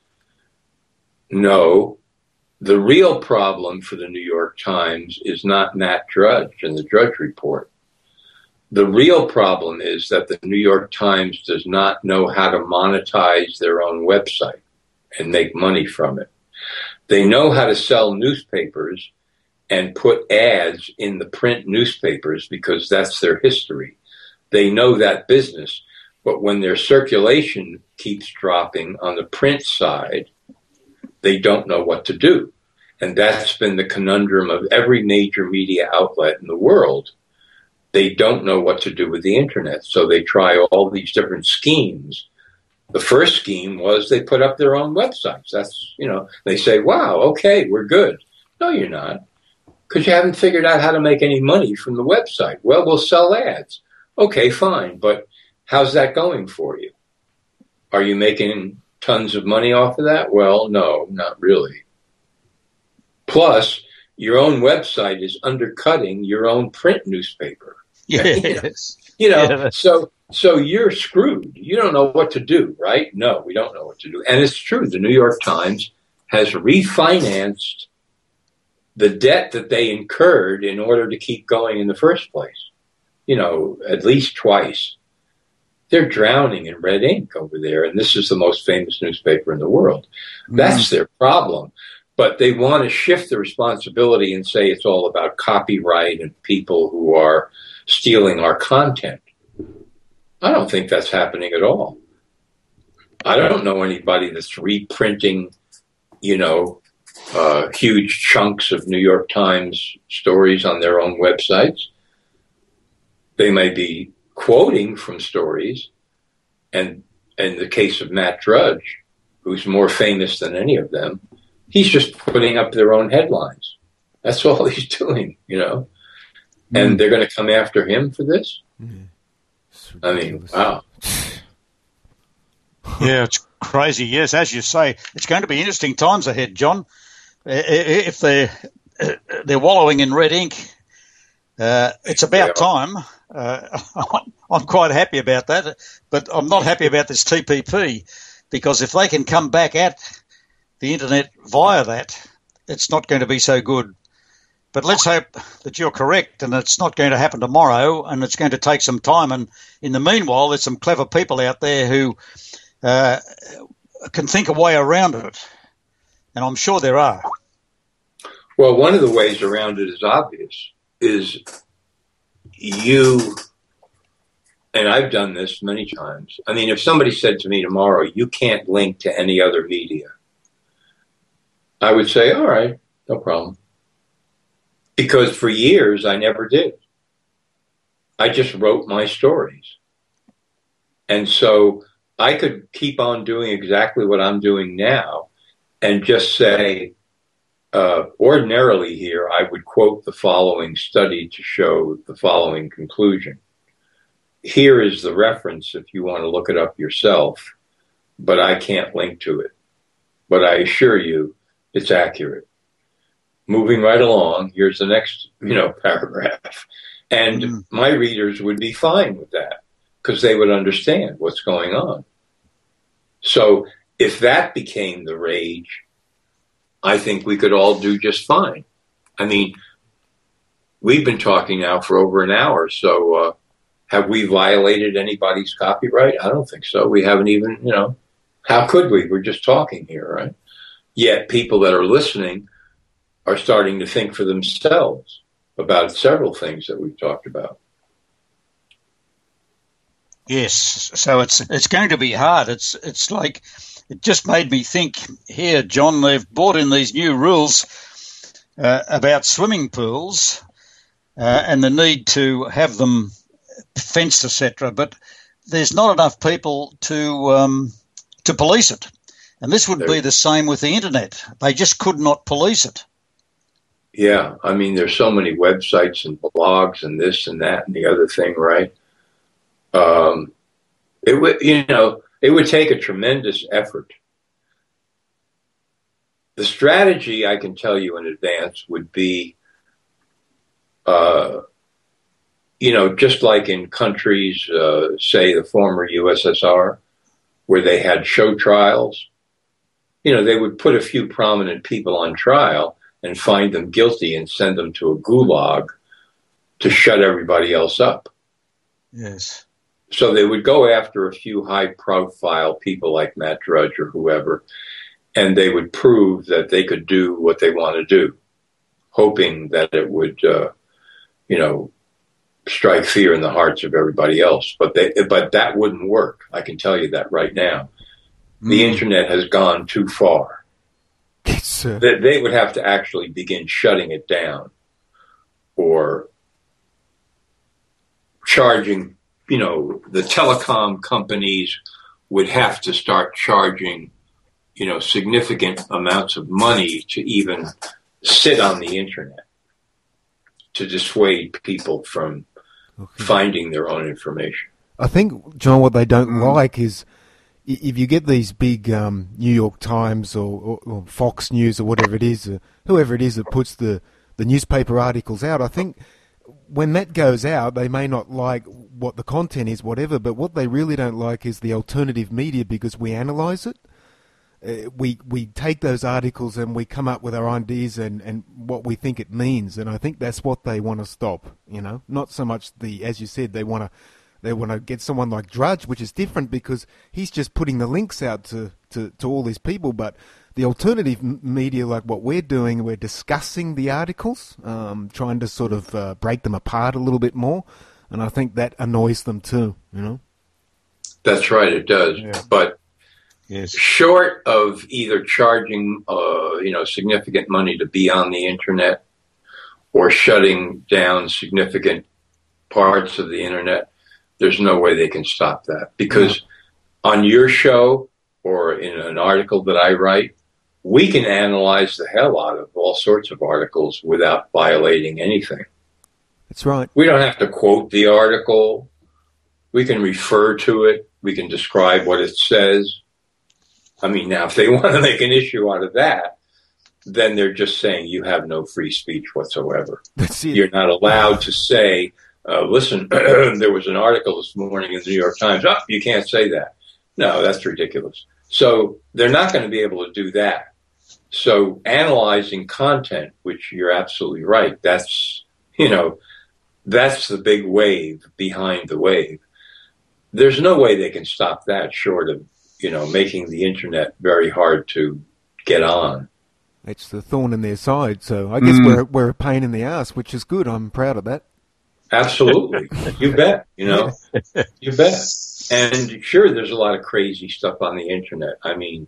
No. The real problem for the New York Times is not Matt Drudge and the Drudge Report. The real problem is that the New York Times does not know how to monetize their own website and make money from it. They know how to sell newspapers and put ads in the print newspapers because that's their history. They know that business. But when their circulation keeps dropping on the print side, they don't know what to do. And that's been the conundrum of every major media outlet in the world. They don't know what to do with the internet. So they try all these different schemes. The first scheme was they put up their own websites. That's, they say, wow, okay, we're good. No, you're not. Because you haven't figured out how to make any money from the website. Well, we'll sell ads. Okay, fine. But how's that going for you? Are you making tons of money off of that? Well, no, not really. Plus, your own website is undercutting your own print newspaper. Yes. So you're screwed. You don't know what to do, right? No, we don't know what to do. And it's true. The New York Times has refinanced the debt that they incurred in order to keep going in the first place, at least twice. They're drowning in red ink over there, and this is the most famous newspaper in the world. That's their problem. But they want to shift the responsibility and say it's all about copyright and people who are stealing our content. I don't think that's happening at all. I don't know anybody that's reprinting, huge chunks of New York Times stories on their own websites. They may be quoting from stories, and in the case of Matt Drudge, who's more famous than any of them, he's just putting up their own headlines. That's all he's doing, And they're going to come after him for this? I mean, wow. Yeah, it's crazy. Yes, as you say, it's going to be interesting times ahead, John. If they're wallowing in red ink, it's about time. I'm quite happy about that, but I'm not happy about this TPP, because if they can come back at the internet via that, it's not going to be so good. But let's hope that you're correct and it's not going to happen tomorrow and it's going to take some time. And in the meanwhile, there's some clever people out there who can think a way around it. And I'm sure there are. Well, one of the ways around it is obvious, is you, and I've done this many times. I mean, if somebody said to me tomorrow, you can't link to any other media, I would say, all right, no problem. Because for years, I never did. I just wrote my stories. And so I could keep on doing exactly what I'm doing now and just say, ordinarily here, I would quote the following study to show the following conclusion. Here is the reference if you want to look it up yourself, but I can't link to it. But I assure you, it's accurate. Moving right along, here's the next, paragraph. And my readers would be fine with that because they would understand what's going on. So if that became the rage, I think we could all do just fine. I mean, we've been talking now for over an hour, so have we violated anybody's copyright? I don't think so. We haven't even, how could we? We're just talking here, right? Yet people that are listening are starting to think for themselves about several things that we've talked about. Yes, so it's going to be hard. It's like, it just made me think here, John, they've brought in these new rules about swimming pools and the need to have them fenced, etc. But there's not enough people to police it. And this would be the same with the internet. They just could not police it. Yeah, I mean, there's so many websites and blogs and this and that and the other thing, right? It would take a tremendous effort. The strategy, I can tell you in advance, would be, just like in countries, say the former USSR, where they had show trials, they would put a few prominent people on trial and find them guilty and send them to a gulag to shut everybody else up. Yes. So they would go after a few high-profile people like Matt Drudge or whoever, and they would prove that they could do what they want to do, hoping that it would, strike fear in the hearts of everybody else. But that wouldn't work. I can tell you that right now. The internet has gone too far. They would have to actually begin shutting it down or charging, the telecom companies would have to start charging, significant amounts of money to even sit on the internet to dissuade people from finding their own information. I think, John, what they don't like is if you get these big New York Times or Fox News or whatever it is, whoever it is that puts the newspaper articles out, I think when that goes out, they may not like what the content is, whatever, but what they really don't like is the alternative media because we analyse it. We take those articles and we come up with our ideas and what we think it means, and I think that's what they want to stop. Not so much as you said, they want to get someone like Drudge, which is different because he's just putting the links out to all these people. But the alternative media, like what we're doing, we're discussing the articles, trying to sort of break them apart a little bit more, and I think that annoys them too. That's right, it does. Yeah. But yes, short of either charging, significant money to be on the internet or shutting down significant parts of the internet, there's no way they can stop that. Because on your show or in an article that I write, we can analyze the hell out of all sorts of articles without violating anything. That's right. We don't have to quote the article. We can refer to it. We can describe what it says. I mean, now, if they want to make an issue out of that, then they're just saying you have no free speech whatsoever. That's it. You're not allowed to say, listen, there was an article this morning in the New York Times. Oh, you can't say that. No, that's ridiculous. So they're not going to be able to do that. So analyzing content, which you're absolutely right, that's the big wave behind the wave. There's no way they can stop that short of, making the internet very hard to get on. It's the thorn in their side. So I guess we're a pain in the ass, which is good. I'm proud of that. Absolutely. You bet. You bet. And sure, there's a lot of crazy stuff on the internet. I mean,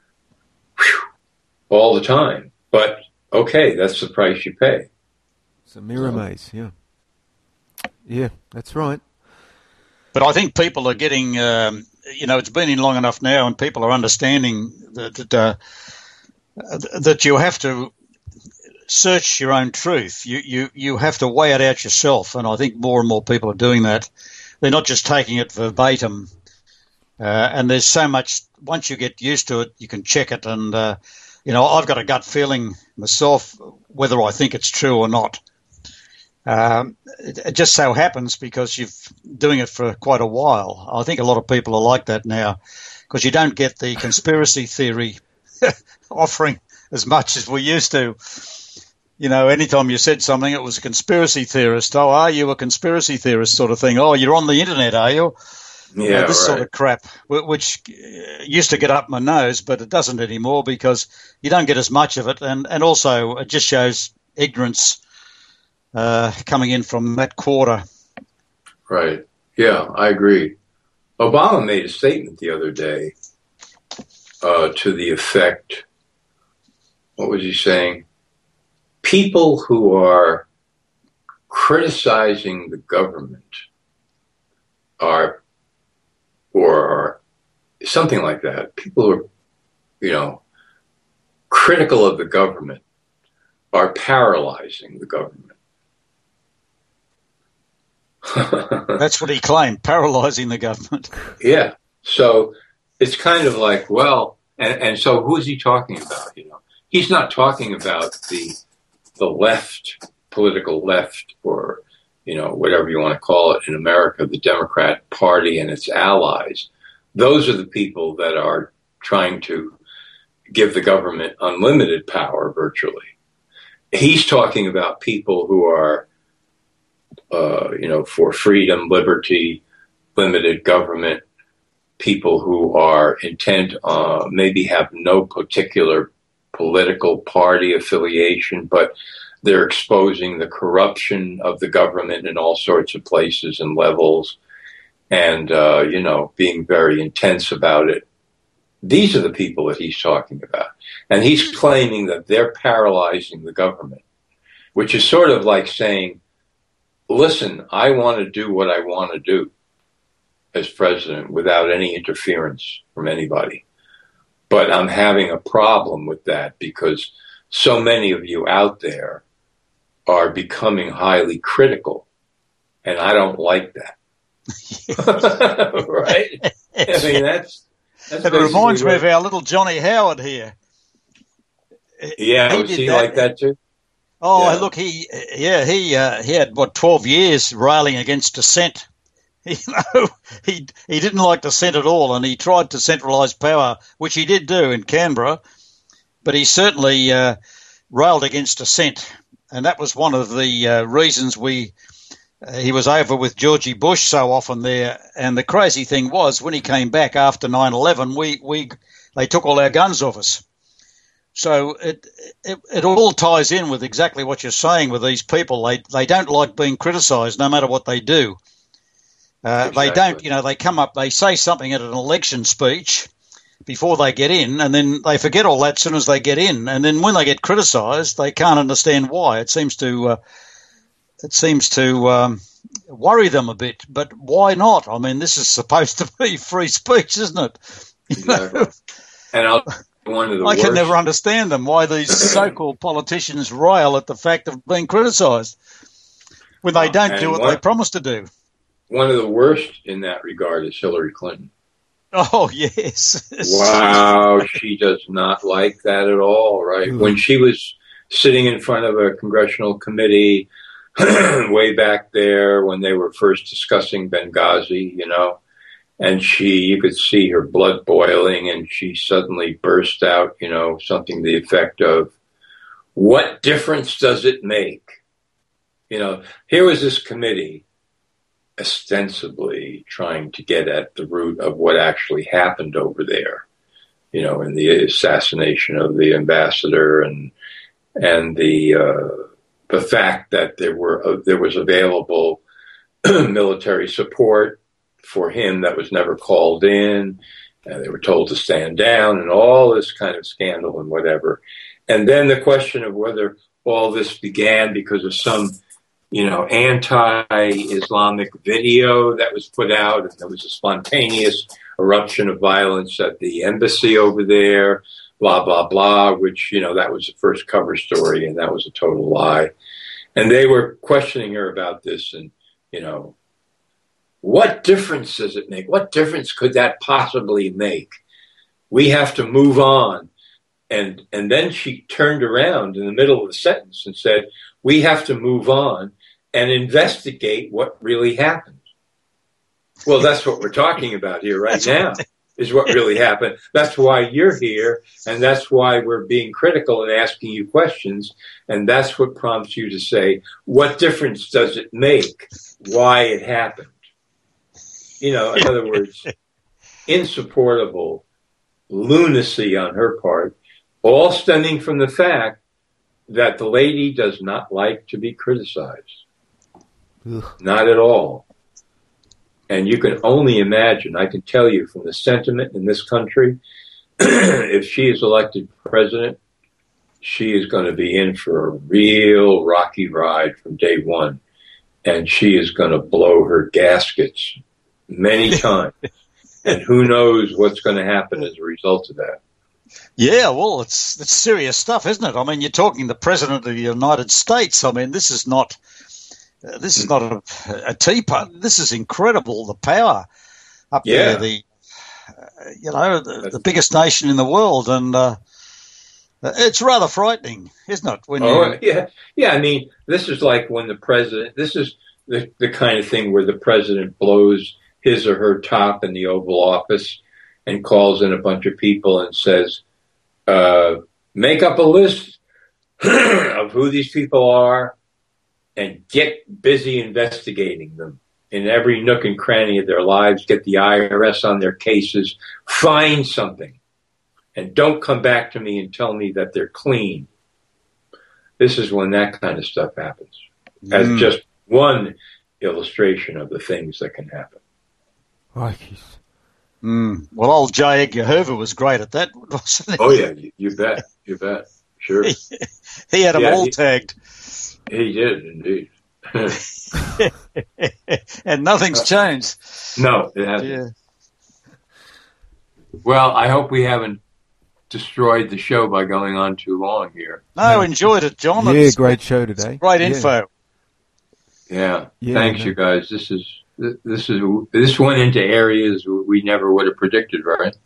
all the time. But okay, that's the price you pay. It's a mirror maze, yeah. Yeah, that's right. But I think people are getting, it's been in long enough now, and people are understanding that you have to search your own truth. You have to weigh it out yourself, and I think more and more people are doing that. They're not just taking it verbatim. And there's so much, once you get used to it, you can check it. And, I've got a gut feeling myself whether I think it's true or not. It just so happens because you've doing it for quite a while. I think a lot of people are like that now because you don't get the conspiracy theory offering as much as we used to. You know, anytime you said something, it was a conspiracy theorist. Oh, are you a conspiracy theorist sort of thing? Oh, you're on the internet, are you? Yeah, this right. sort of crap, which used to get up my nose, but it doesn't anymore because you don't get as much of it. And also it just shows ignorance coming in from that quarter. Right. Yeah, I agree. Obama made a statement the other day to the effect, what was he saying? People who are criticizing the government are something like that. People who are, critical of the government are paralyzing the government. That's what he claimed, paralyzing the government. Yeah. So it's kind of like, well, and so who is he talking about? He's not talking about the left, political left, or, whatever you want to call it in America, the Democrat Party and its allies. Those are the people that are trying to give the government unlimited power virtually. He's talking about people who are, for freedom, liberty, limited government, people who are intent, maybe have no particular political party affiliation, but they're exposing the corruption of the government in all sorts of places and levels and, being very intense about it. These are the people that he's talking about. And he's claiming that they're paralyzing the government, which is sort of like saying, listen, I want to do what I want to do as president without any interference from anybody. But I'm having a problem with that because so many of you out there are becoming highly critical, and I don't like that. Right? I mean, that's it reminds me of our little Johnny Howard here. Yeah, was he like that too? Oh, yeah. Look, he had 12 years railing against dissent. He didn't like dissent at all, and he tried to centralise power, which he did do in Canberra, but he certainly railed against dissent, and that was one of the reasons he was over with Georgie Bush so often there. And the crazy thing was, when he came back after 9/11, they took all our guns off us. So it all ties in with exactly what you're saying with these people. They don't like being criticised, no matter what they do. Exactly. They don't, they come up, they say something at an election speech before they get in, and then they forget all that as soon as they get in. And then when they get criticised, they can't understand why. It seems to worry them a bit. But why not? I mean, this is supposed to be free speech, isn't it? Exactly. And I can never understand them, why these so-called politicians rail at the fact of being criticised when they don't do what they promise to do. One of the worst in that regard is Hillary Clinton. Oh, yes. Wow, she does not like that at all, right? Mm. When she was sitting in front of a congressional committee way back there when they were first discussing Benghazi, and you could see her blood boiling, and she suddenly burst out, something to the effect of, what difference does it make? Here was this committee ostensibly trying to get at the root of what actually happened over there, in the assassination of the ambassador and the fact that there was available military support for him that was never called in, and they were told to stand down, and all this kind of scandal and whatever. And then the question of whether all this began because of some anti-Islamic video that was put out, and there was a spontaneous eruption of violence at the embassy over there, blah, blah, blah, which, that was the first cover story, and that was a total lie. And they were questioning her about this, and, what difference does it make? What difference could that possibly make? We have to move on. And then she turned around in the middle of the sentence and said, we have to move on. and investigate what really happened. Well, that's what we're talking about here right now, is what really happened. That's why you're here, and that's why we're being critical and asking you questions, and that's what prompts you to say, what difference does it make why it happened? You know, in other words, insupportable lunacy on her part, all stemming from the fact that the lady does not like to be criticized. Ugh. Not at all. And you can only imagine, I can tell you from the sentiment in this country, if she is elected president, she is going to be in for a real rocky ride from day one. And she is going to blow her gaskets many times. And who knows what's going to happen as a result of that. Yeah, well, it's serious stuff, isn't it? I mean, you're talking the President of the United States. I mean, this is not a teapot. This is incredible, the power up there, the biggest nation in the world. And it's rather frightening, isn't it? Yeah. I mean, this is like when the president, this is the kind of thing where the president blows his or her top in the Oval Office and calls in a bunch of people and says, make up a list of who these people are and get busy investigating them in every nook and cranny of their lives, get the IRS on their cases, find something, and don't come back to me and tell me that they're clean. This is when that kind of stuff happens, as just one illustration of the things that can happen. Well, old J. Edgar Hoover was great at that, wasn't he? Oh, yeah, you bet. Sure. He had them all tagged. He did, indeed. And nothing's changed. No, it hasn't. Yeah. Well, I hope we haven't destroyed the show by going on too long here. No, enjoyed it, John. Yeah, great show today. Great info. Yeah. Thanks, you guys. This went into areas we never would have predicted, right?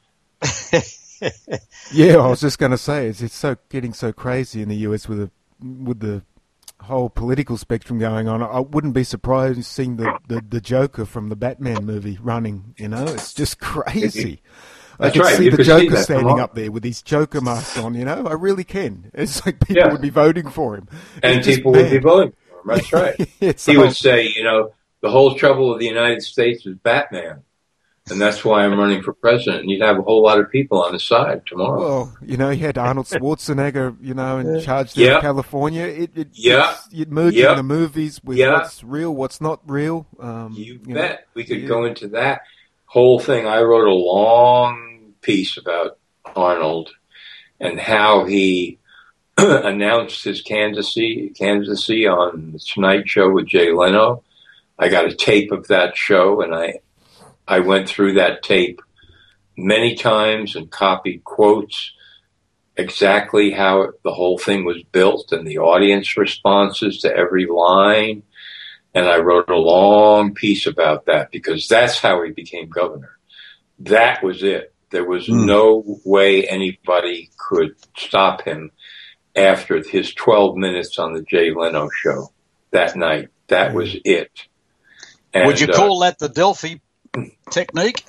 Yeah, I was just going to say it's so getting so crazy in the US with the whole political spectrum going on. I wouldn't be surprised seeing the Joker from the Batman movie running. You know, it's just crazy. I can see the Joker standing up there with his Joker mask on. You know, I really can. It's like people would be voting for him, and people would be voting for him. That's right. He would say, you know, the whole trouble of the United States is Batman. And that's why I'm running for president. And you'd have a whole lot of people on the side tomorrow. Well, you know, you had Arnold Schwarzenegger, you know, in charge there of California. You'd merge in the movies with what's real, what's not real. You bet. We could go into that whole thing. I wrote a long piece about Arnold and how he announced his candidacy on the Tonight Show with Jay Leno. I got a tape of that show, and I went through that tape many times and copied quotes, exactly how the whole thing was built and the audience responses to every line. And I wrote a long piece about that because that's how he became governor. That was it. There was no way anybody could stop him after his 12 minutes on the Jay Leno show that night. That was it. And, would you call that the Delphi technique?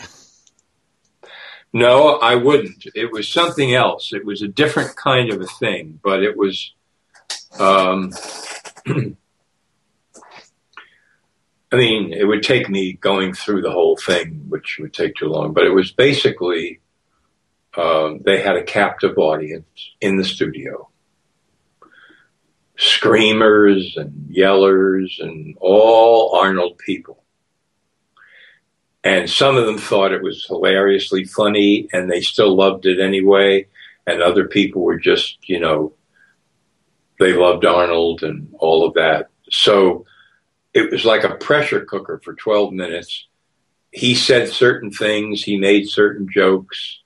No, I wouldn't. It was something else. It was a different kind of a thing, but it was, I mean, it would take me going through the whole thing, which would take too long, but it was basically, they had a captive audience in the studio. Screamers and yellers and all Arnold people. And some of them thought it was hilariously funny and they still loved it anyway. And other people were just, you know, they loved Arnold and all of that. So it was like a pressure cooker for 12 minutes. He said certain things. He made certain jokes.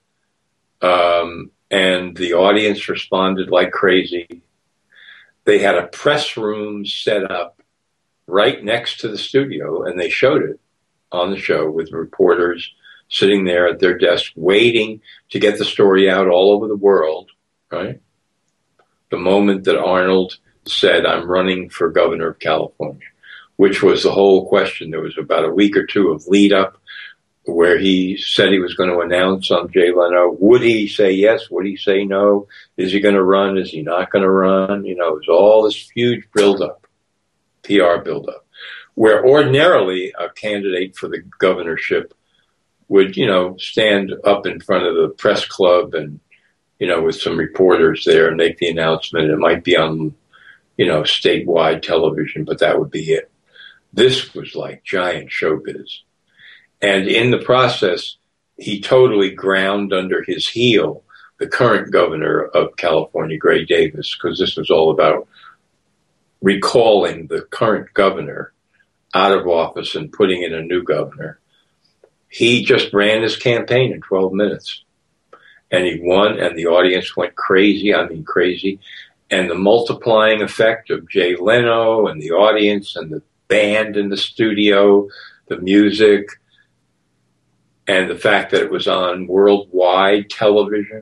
And the audience responded like crazy. They had a press room set up right next to the studio, and they showed it on the show with reporters sitting there at their desk waiting to get the story out all over the world, right? The moment that Arnold said, I'm running for governor of California. which was the whole question. There was about a week or two of lead up where he said he was going to announce on Jay Leno. Would he say yes? Would he say no? Is he going to run? Is he not going to run? You know, it was all this huge buildup, PR buildup, where ordinarily a candidate for the governorship would, you know, stand up in front of the press club and, you know, with some reporters there and make the announcement. It might be on, you know, statewide television, but that would be it. This was like giant showbiz. And in the process, he totally ground under his heel the current governor of California, Gray Davis, because this was all about recalling the current governor out of office and putting in a new governor. He just ran his campaign in 12 minutes. And he won, and the audience went crazy. I mean, crazy. And the multiplying effect of Jay Leno and the audience and the band in the studio, the music, and the fact that it was on worldwide television.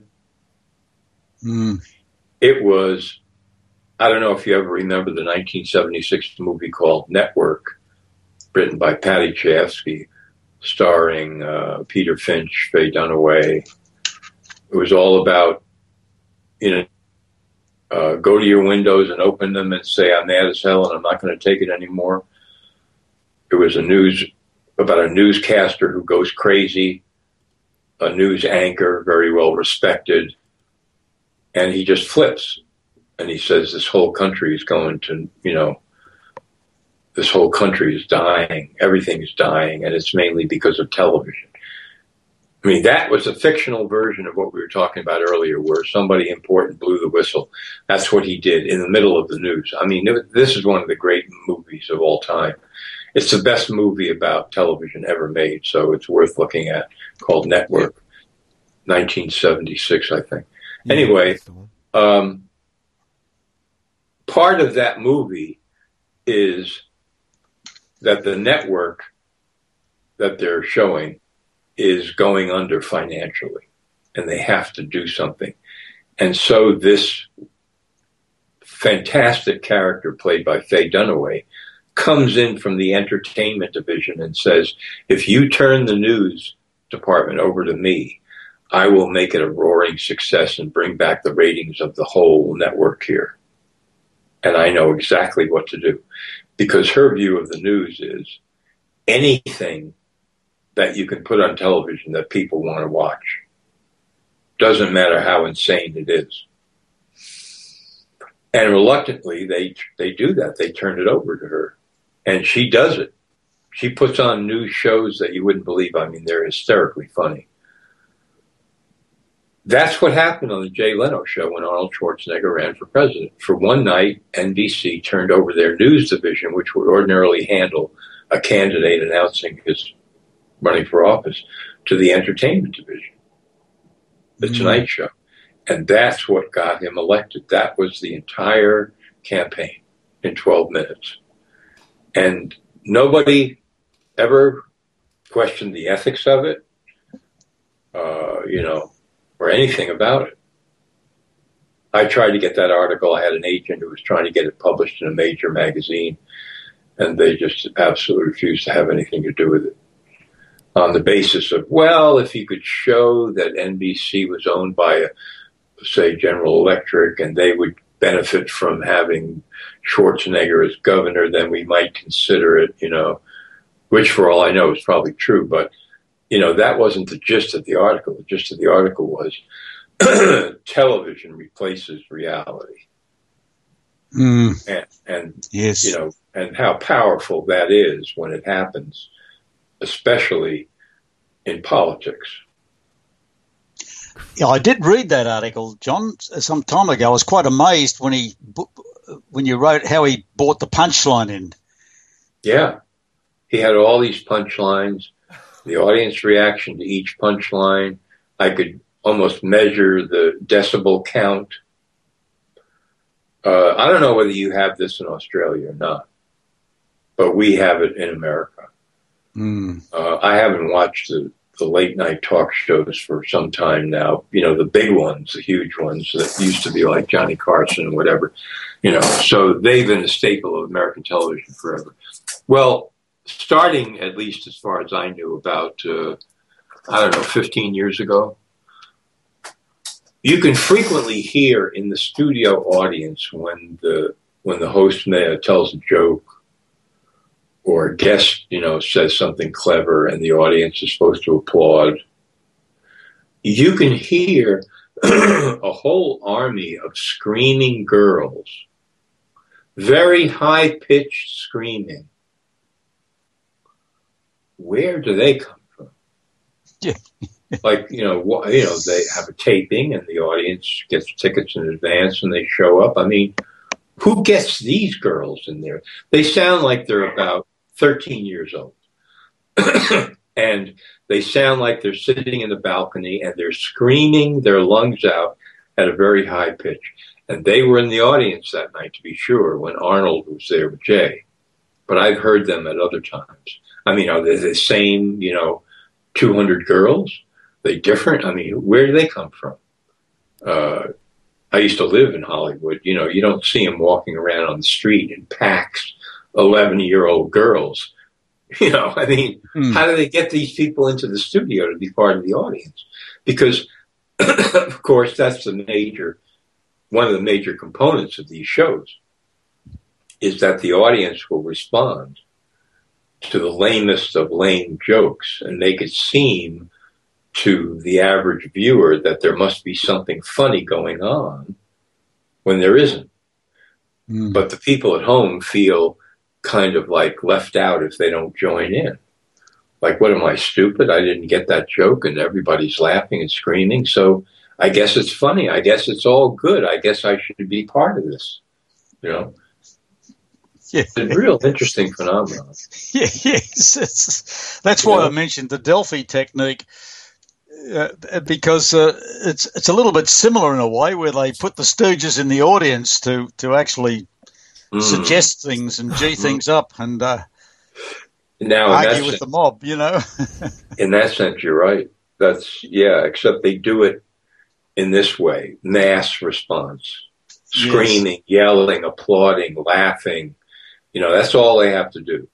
It was, I don't know if you ever remember the 1976 movie called Network, written by Paddy Chayefsky, starring Peter Finch, Faye Dunaway. It was all about, you know, go to your windows and open them and say, I'm mad as hell and I'm not going to take it anymore. It was about a newscaster who goes crazy, a news anchor, very well respected, and he just flips. And he says this whole country is going to, you know, this whole country is dying. Everything is dying, and it's mainly because of television. I mean, that was a fictional version of what we were talking about earlier, where somebody important blew the whistle. That's what he did in the middle of the news. I mean, this is one of the great movies of all time. It's the best movie about television ever made, so it's worth looking at, called Network, 1976, I think. Yeah, anyway, part of that movie is that the network that they're showing is going under financially, and they have to do something. And so this fantastic character played by Faye Dunaway comes in from the entertainment division and says, if you turn the news department over to me, I will make it a roaring success and bring back the ratings of the whole network here. And I know exactly what to do, because her view of the news is anything that you can put on television that people want to watch. Doesn't matter how insane it is. And reluctantly, they do that. They turn it over to her. And she does it. She puts on news shows that you wouldn't believe. I mean, they're hysterically funny. That's what happened on the Jay Leno show when Arnold Schwarzenegger ran for president. For one night, NBC turned over their news division, which would ordinarily handle a candidate announcing his running for office, to the entertainment division, the Tonight Show. And that's what got him elected. That was the entire campaign in 12 minutes. And nobody ever questioned the ethics of it, you know, or anything about it. I tried to get that article. I had an agent who was trying to get it published in a major magazine, and they just absolutely refused to have anything to do with it, on the basis of, well, if you could show that NBC was owned by, say, General Electric, and they would benefit from having Schwarzenegger as governor, then we might consider it, you know, which for all I know is probably true. But, you know, that wasn't the gist of the article. The gist of the article was television replaces reality. And yes, you know, and how powerful that is when it happens, especially in politics. Yeah, I did read that article, John, some time ago. I was quite amazed when you wrote how he brought the punchline in. Yeah, he had all these punchlines, the audience reaction to each punchline. I could almost measure the decibel count. I don't know whether you have this in Australia or not, but we have it in America. I haven't watched the late night talk shows for some time now. You know, the big ones, the huge ones that used to be like Johnny Carson and whatever, you know, so they've been a staple of American television forever. Well, starting at least as far as I knew about, 15 years ago, you can frequently hear in the studio audience when the host tells a joke or a guest, says something clever and the audience is supposed to applaud. You can hear a whole army of screaming girls, very high-pitched screaming. Where do they come from? Yeah. Like, they have a taping and the audience gets tickets in advance and they show up. I mean, who gets these girls in there? They sound like they're about 13 years old. And they sound like they're sitting in the balcony and they're screaming their lungs out at a very high pitch. And they were in the audience that night, to be sure, when Arnold was there with Jay. But I've heard them at other times. I mean, are they the same, 200 girls? Are they different? I mean, where do they come from? I used to live in Hollywood. You don't see them walking around on the street in packs, 11-year-old girls. How do they get these people into the studio to be part of the audience? Because, of course, that's one of the major components of these shows, is that the audience will respond to the lamest of lame jokes and make it seem to the average viewer that there must be something funny going on when there isn't. But the people at home feel kind of like left out if they don't join in. Like, what am I, stupid? I didn't get that joke and everybody's laughing and screaming. So I guess it's funny. I guess it's all good. I guess I should be part of this. Yeah. It's a real interesting phenomenon. Yes. That's why I mentioned the Delphi technique, because it's a little bit similar in a way, where they put the Stooges in the audience to actually suggest things and G things up and argue with the mob, In that sense, you're right. Except they do it in this way: mass response, screaming, yelling, applauding, laughing. That's all they have to do.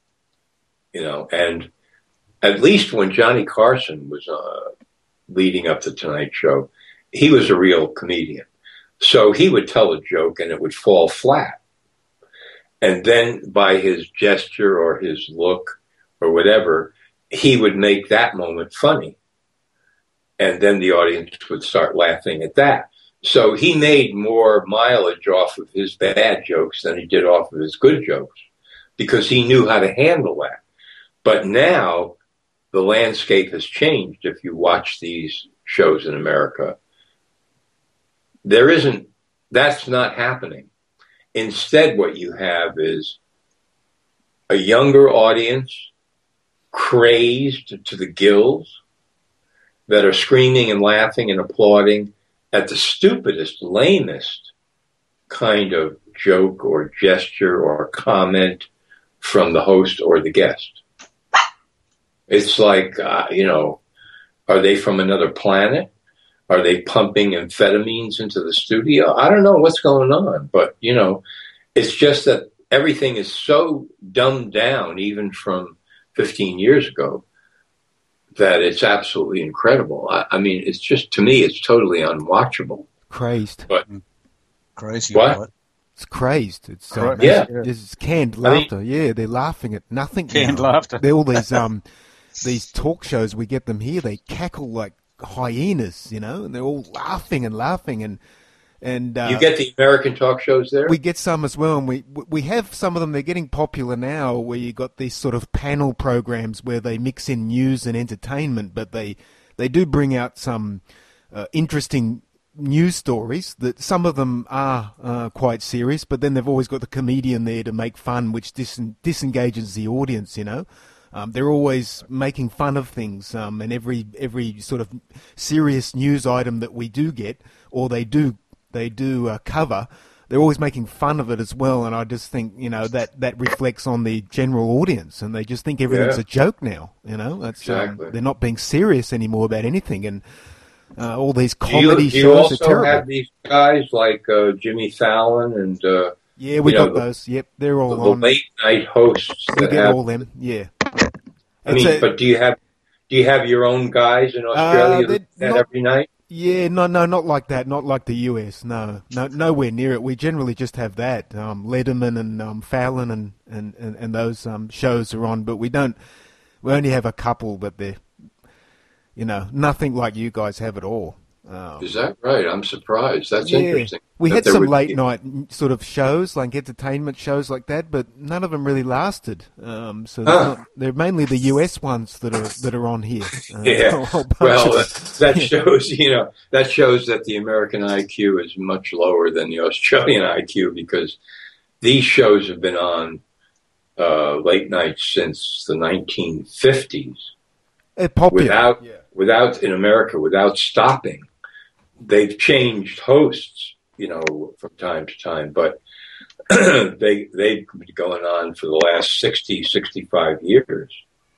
And at least when Johnny Carson was leading up the Tonight Show, he was a real comedian. So he would tell a joke and it would fall flat. And then by his gesture or his look or whatever, he would make that moment funny. And then the audience would start laughing at that. So he made more mileage off of his bad jokes than he did off of his good jokes, because he knew how to handle that. But now the landscape has changed. If you watch these shows in America, that's not happening. Instead, what you have is a younger audience, crazed to the gills, that are screaming and laughing and applauding at the stupidest, lamest kind of joke or gesture or comment from the host or the guest. It's like, are they from another planet? Are they pumping amphetamines into the studio? I don't know what's going on, but, it's just that everything is so dumbed down, even from 15 years ago, that it's absolutely incredible. I mean, it's just, to me, it's totally unwatchable. Crazed. But crazy. What? It's crazed. It's it's canned laughter. They're laughing at nothing. Canned laughter. They're all these talk shows, we get them here. They cackle like hyenas, and they're all laughing and you get the American talk shows there? We get some as well, and we have some of them. They're getting popular now, where you got these sort of panel programs where they mix in news and entertainment, but they do bring out some interesting news stories. That some of them are quite serious, but then they've always got the comedian there to make fun, which disengages the audience. They're always making fun of things, and every sort of serious news item that we do get, or they do cover, they're always making fun of it as well. And I just think, that reflects on the general audience, and they just think everything's a joke now. That's, exactly. They're not being serious anymore about anything. And all these comedy shows you also are terrible. have these guys like Jimmy Fallon and Yeah, we You know, got those. Yep, they're all the on. late night hosts We that get have. all them. Yeah. I mean, but do you have your own guys in Australia who do that every night? Yeah, no, not like that. Not like the US. No, nowhere near it. We generally just have that. Letterman and Fallon and those shows are on, but we don't. We only have a couple, but they're, nothing like you guys have at all. Is that right? I'm surprised. That's Yeah. interesting. We that had there some would late be- night sort of shows, like entertainment shows like that, but none of them really lasted. They're mainly the US ones that are on here. Yeah. A whole bunch Well, of that shows that the American IQ is much lower than the Australian IQ, because these shows have been on late nights since the 1950s popular. without in America, without stopping. They've changed hosts, from time to time, but they've been going on for the last 60, 65 years.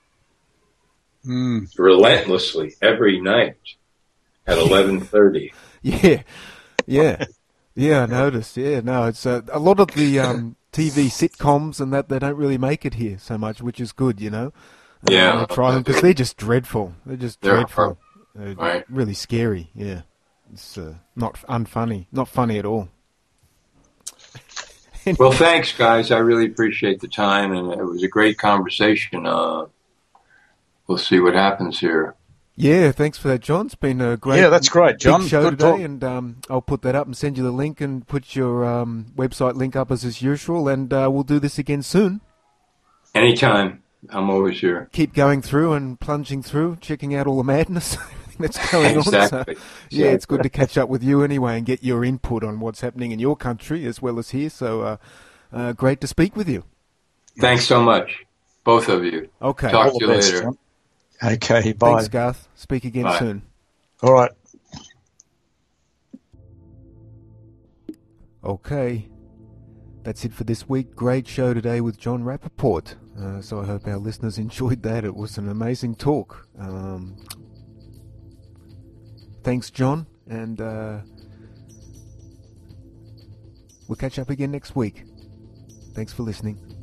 Relentlessly every night at 11:30. Yeah. I noticed. Yeah, no, it's a lot of the TV sitcoms and that they don't really make it here so much, which is good, Yeah, they try them because they're just dreadful. They're dreadful. They're right. really scary. Yeah, it's not unfunny, not funny at all. Well, thanks, guys. I really appreciate the time, and it was a great conversation. We'll see what happens here. Yeah, thanks for that, John. It's been a great, that's great, John. big show Good today, talk. and I'll put that up and send you the link and put your website link up as usual, and we'll do this again soon. Anytime. I'm always here. Keep going through and plunging through, checking out all the madness that's going Exactly. on. So, yeah, it's good to catch up with you anyway and get your input on what's happening in your country as well as here. So great to speak with you. Thanks so much, both of you. Okay. Talk All to the you best, later. John. Okay, bye. Thanks, Garth. Speak again Bye. soon. All right. Okay. That's it for this week. Great show today with John Rappaport. So I hope our listeners enjoyed that. It was an amazing talk. Thanks, John, and we'll catch up again next week. Thanks for listening.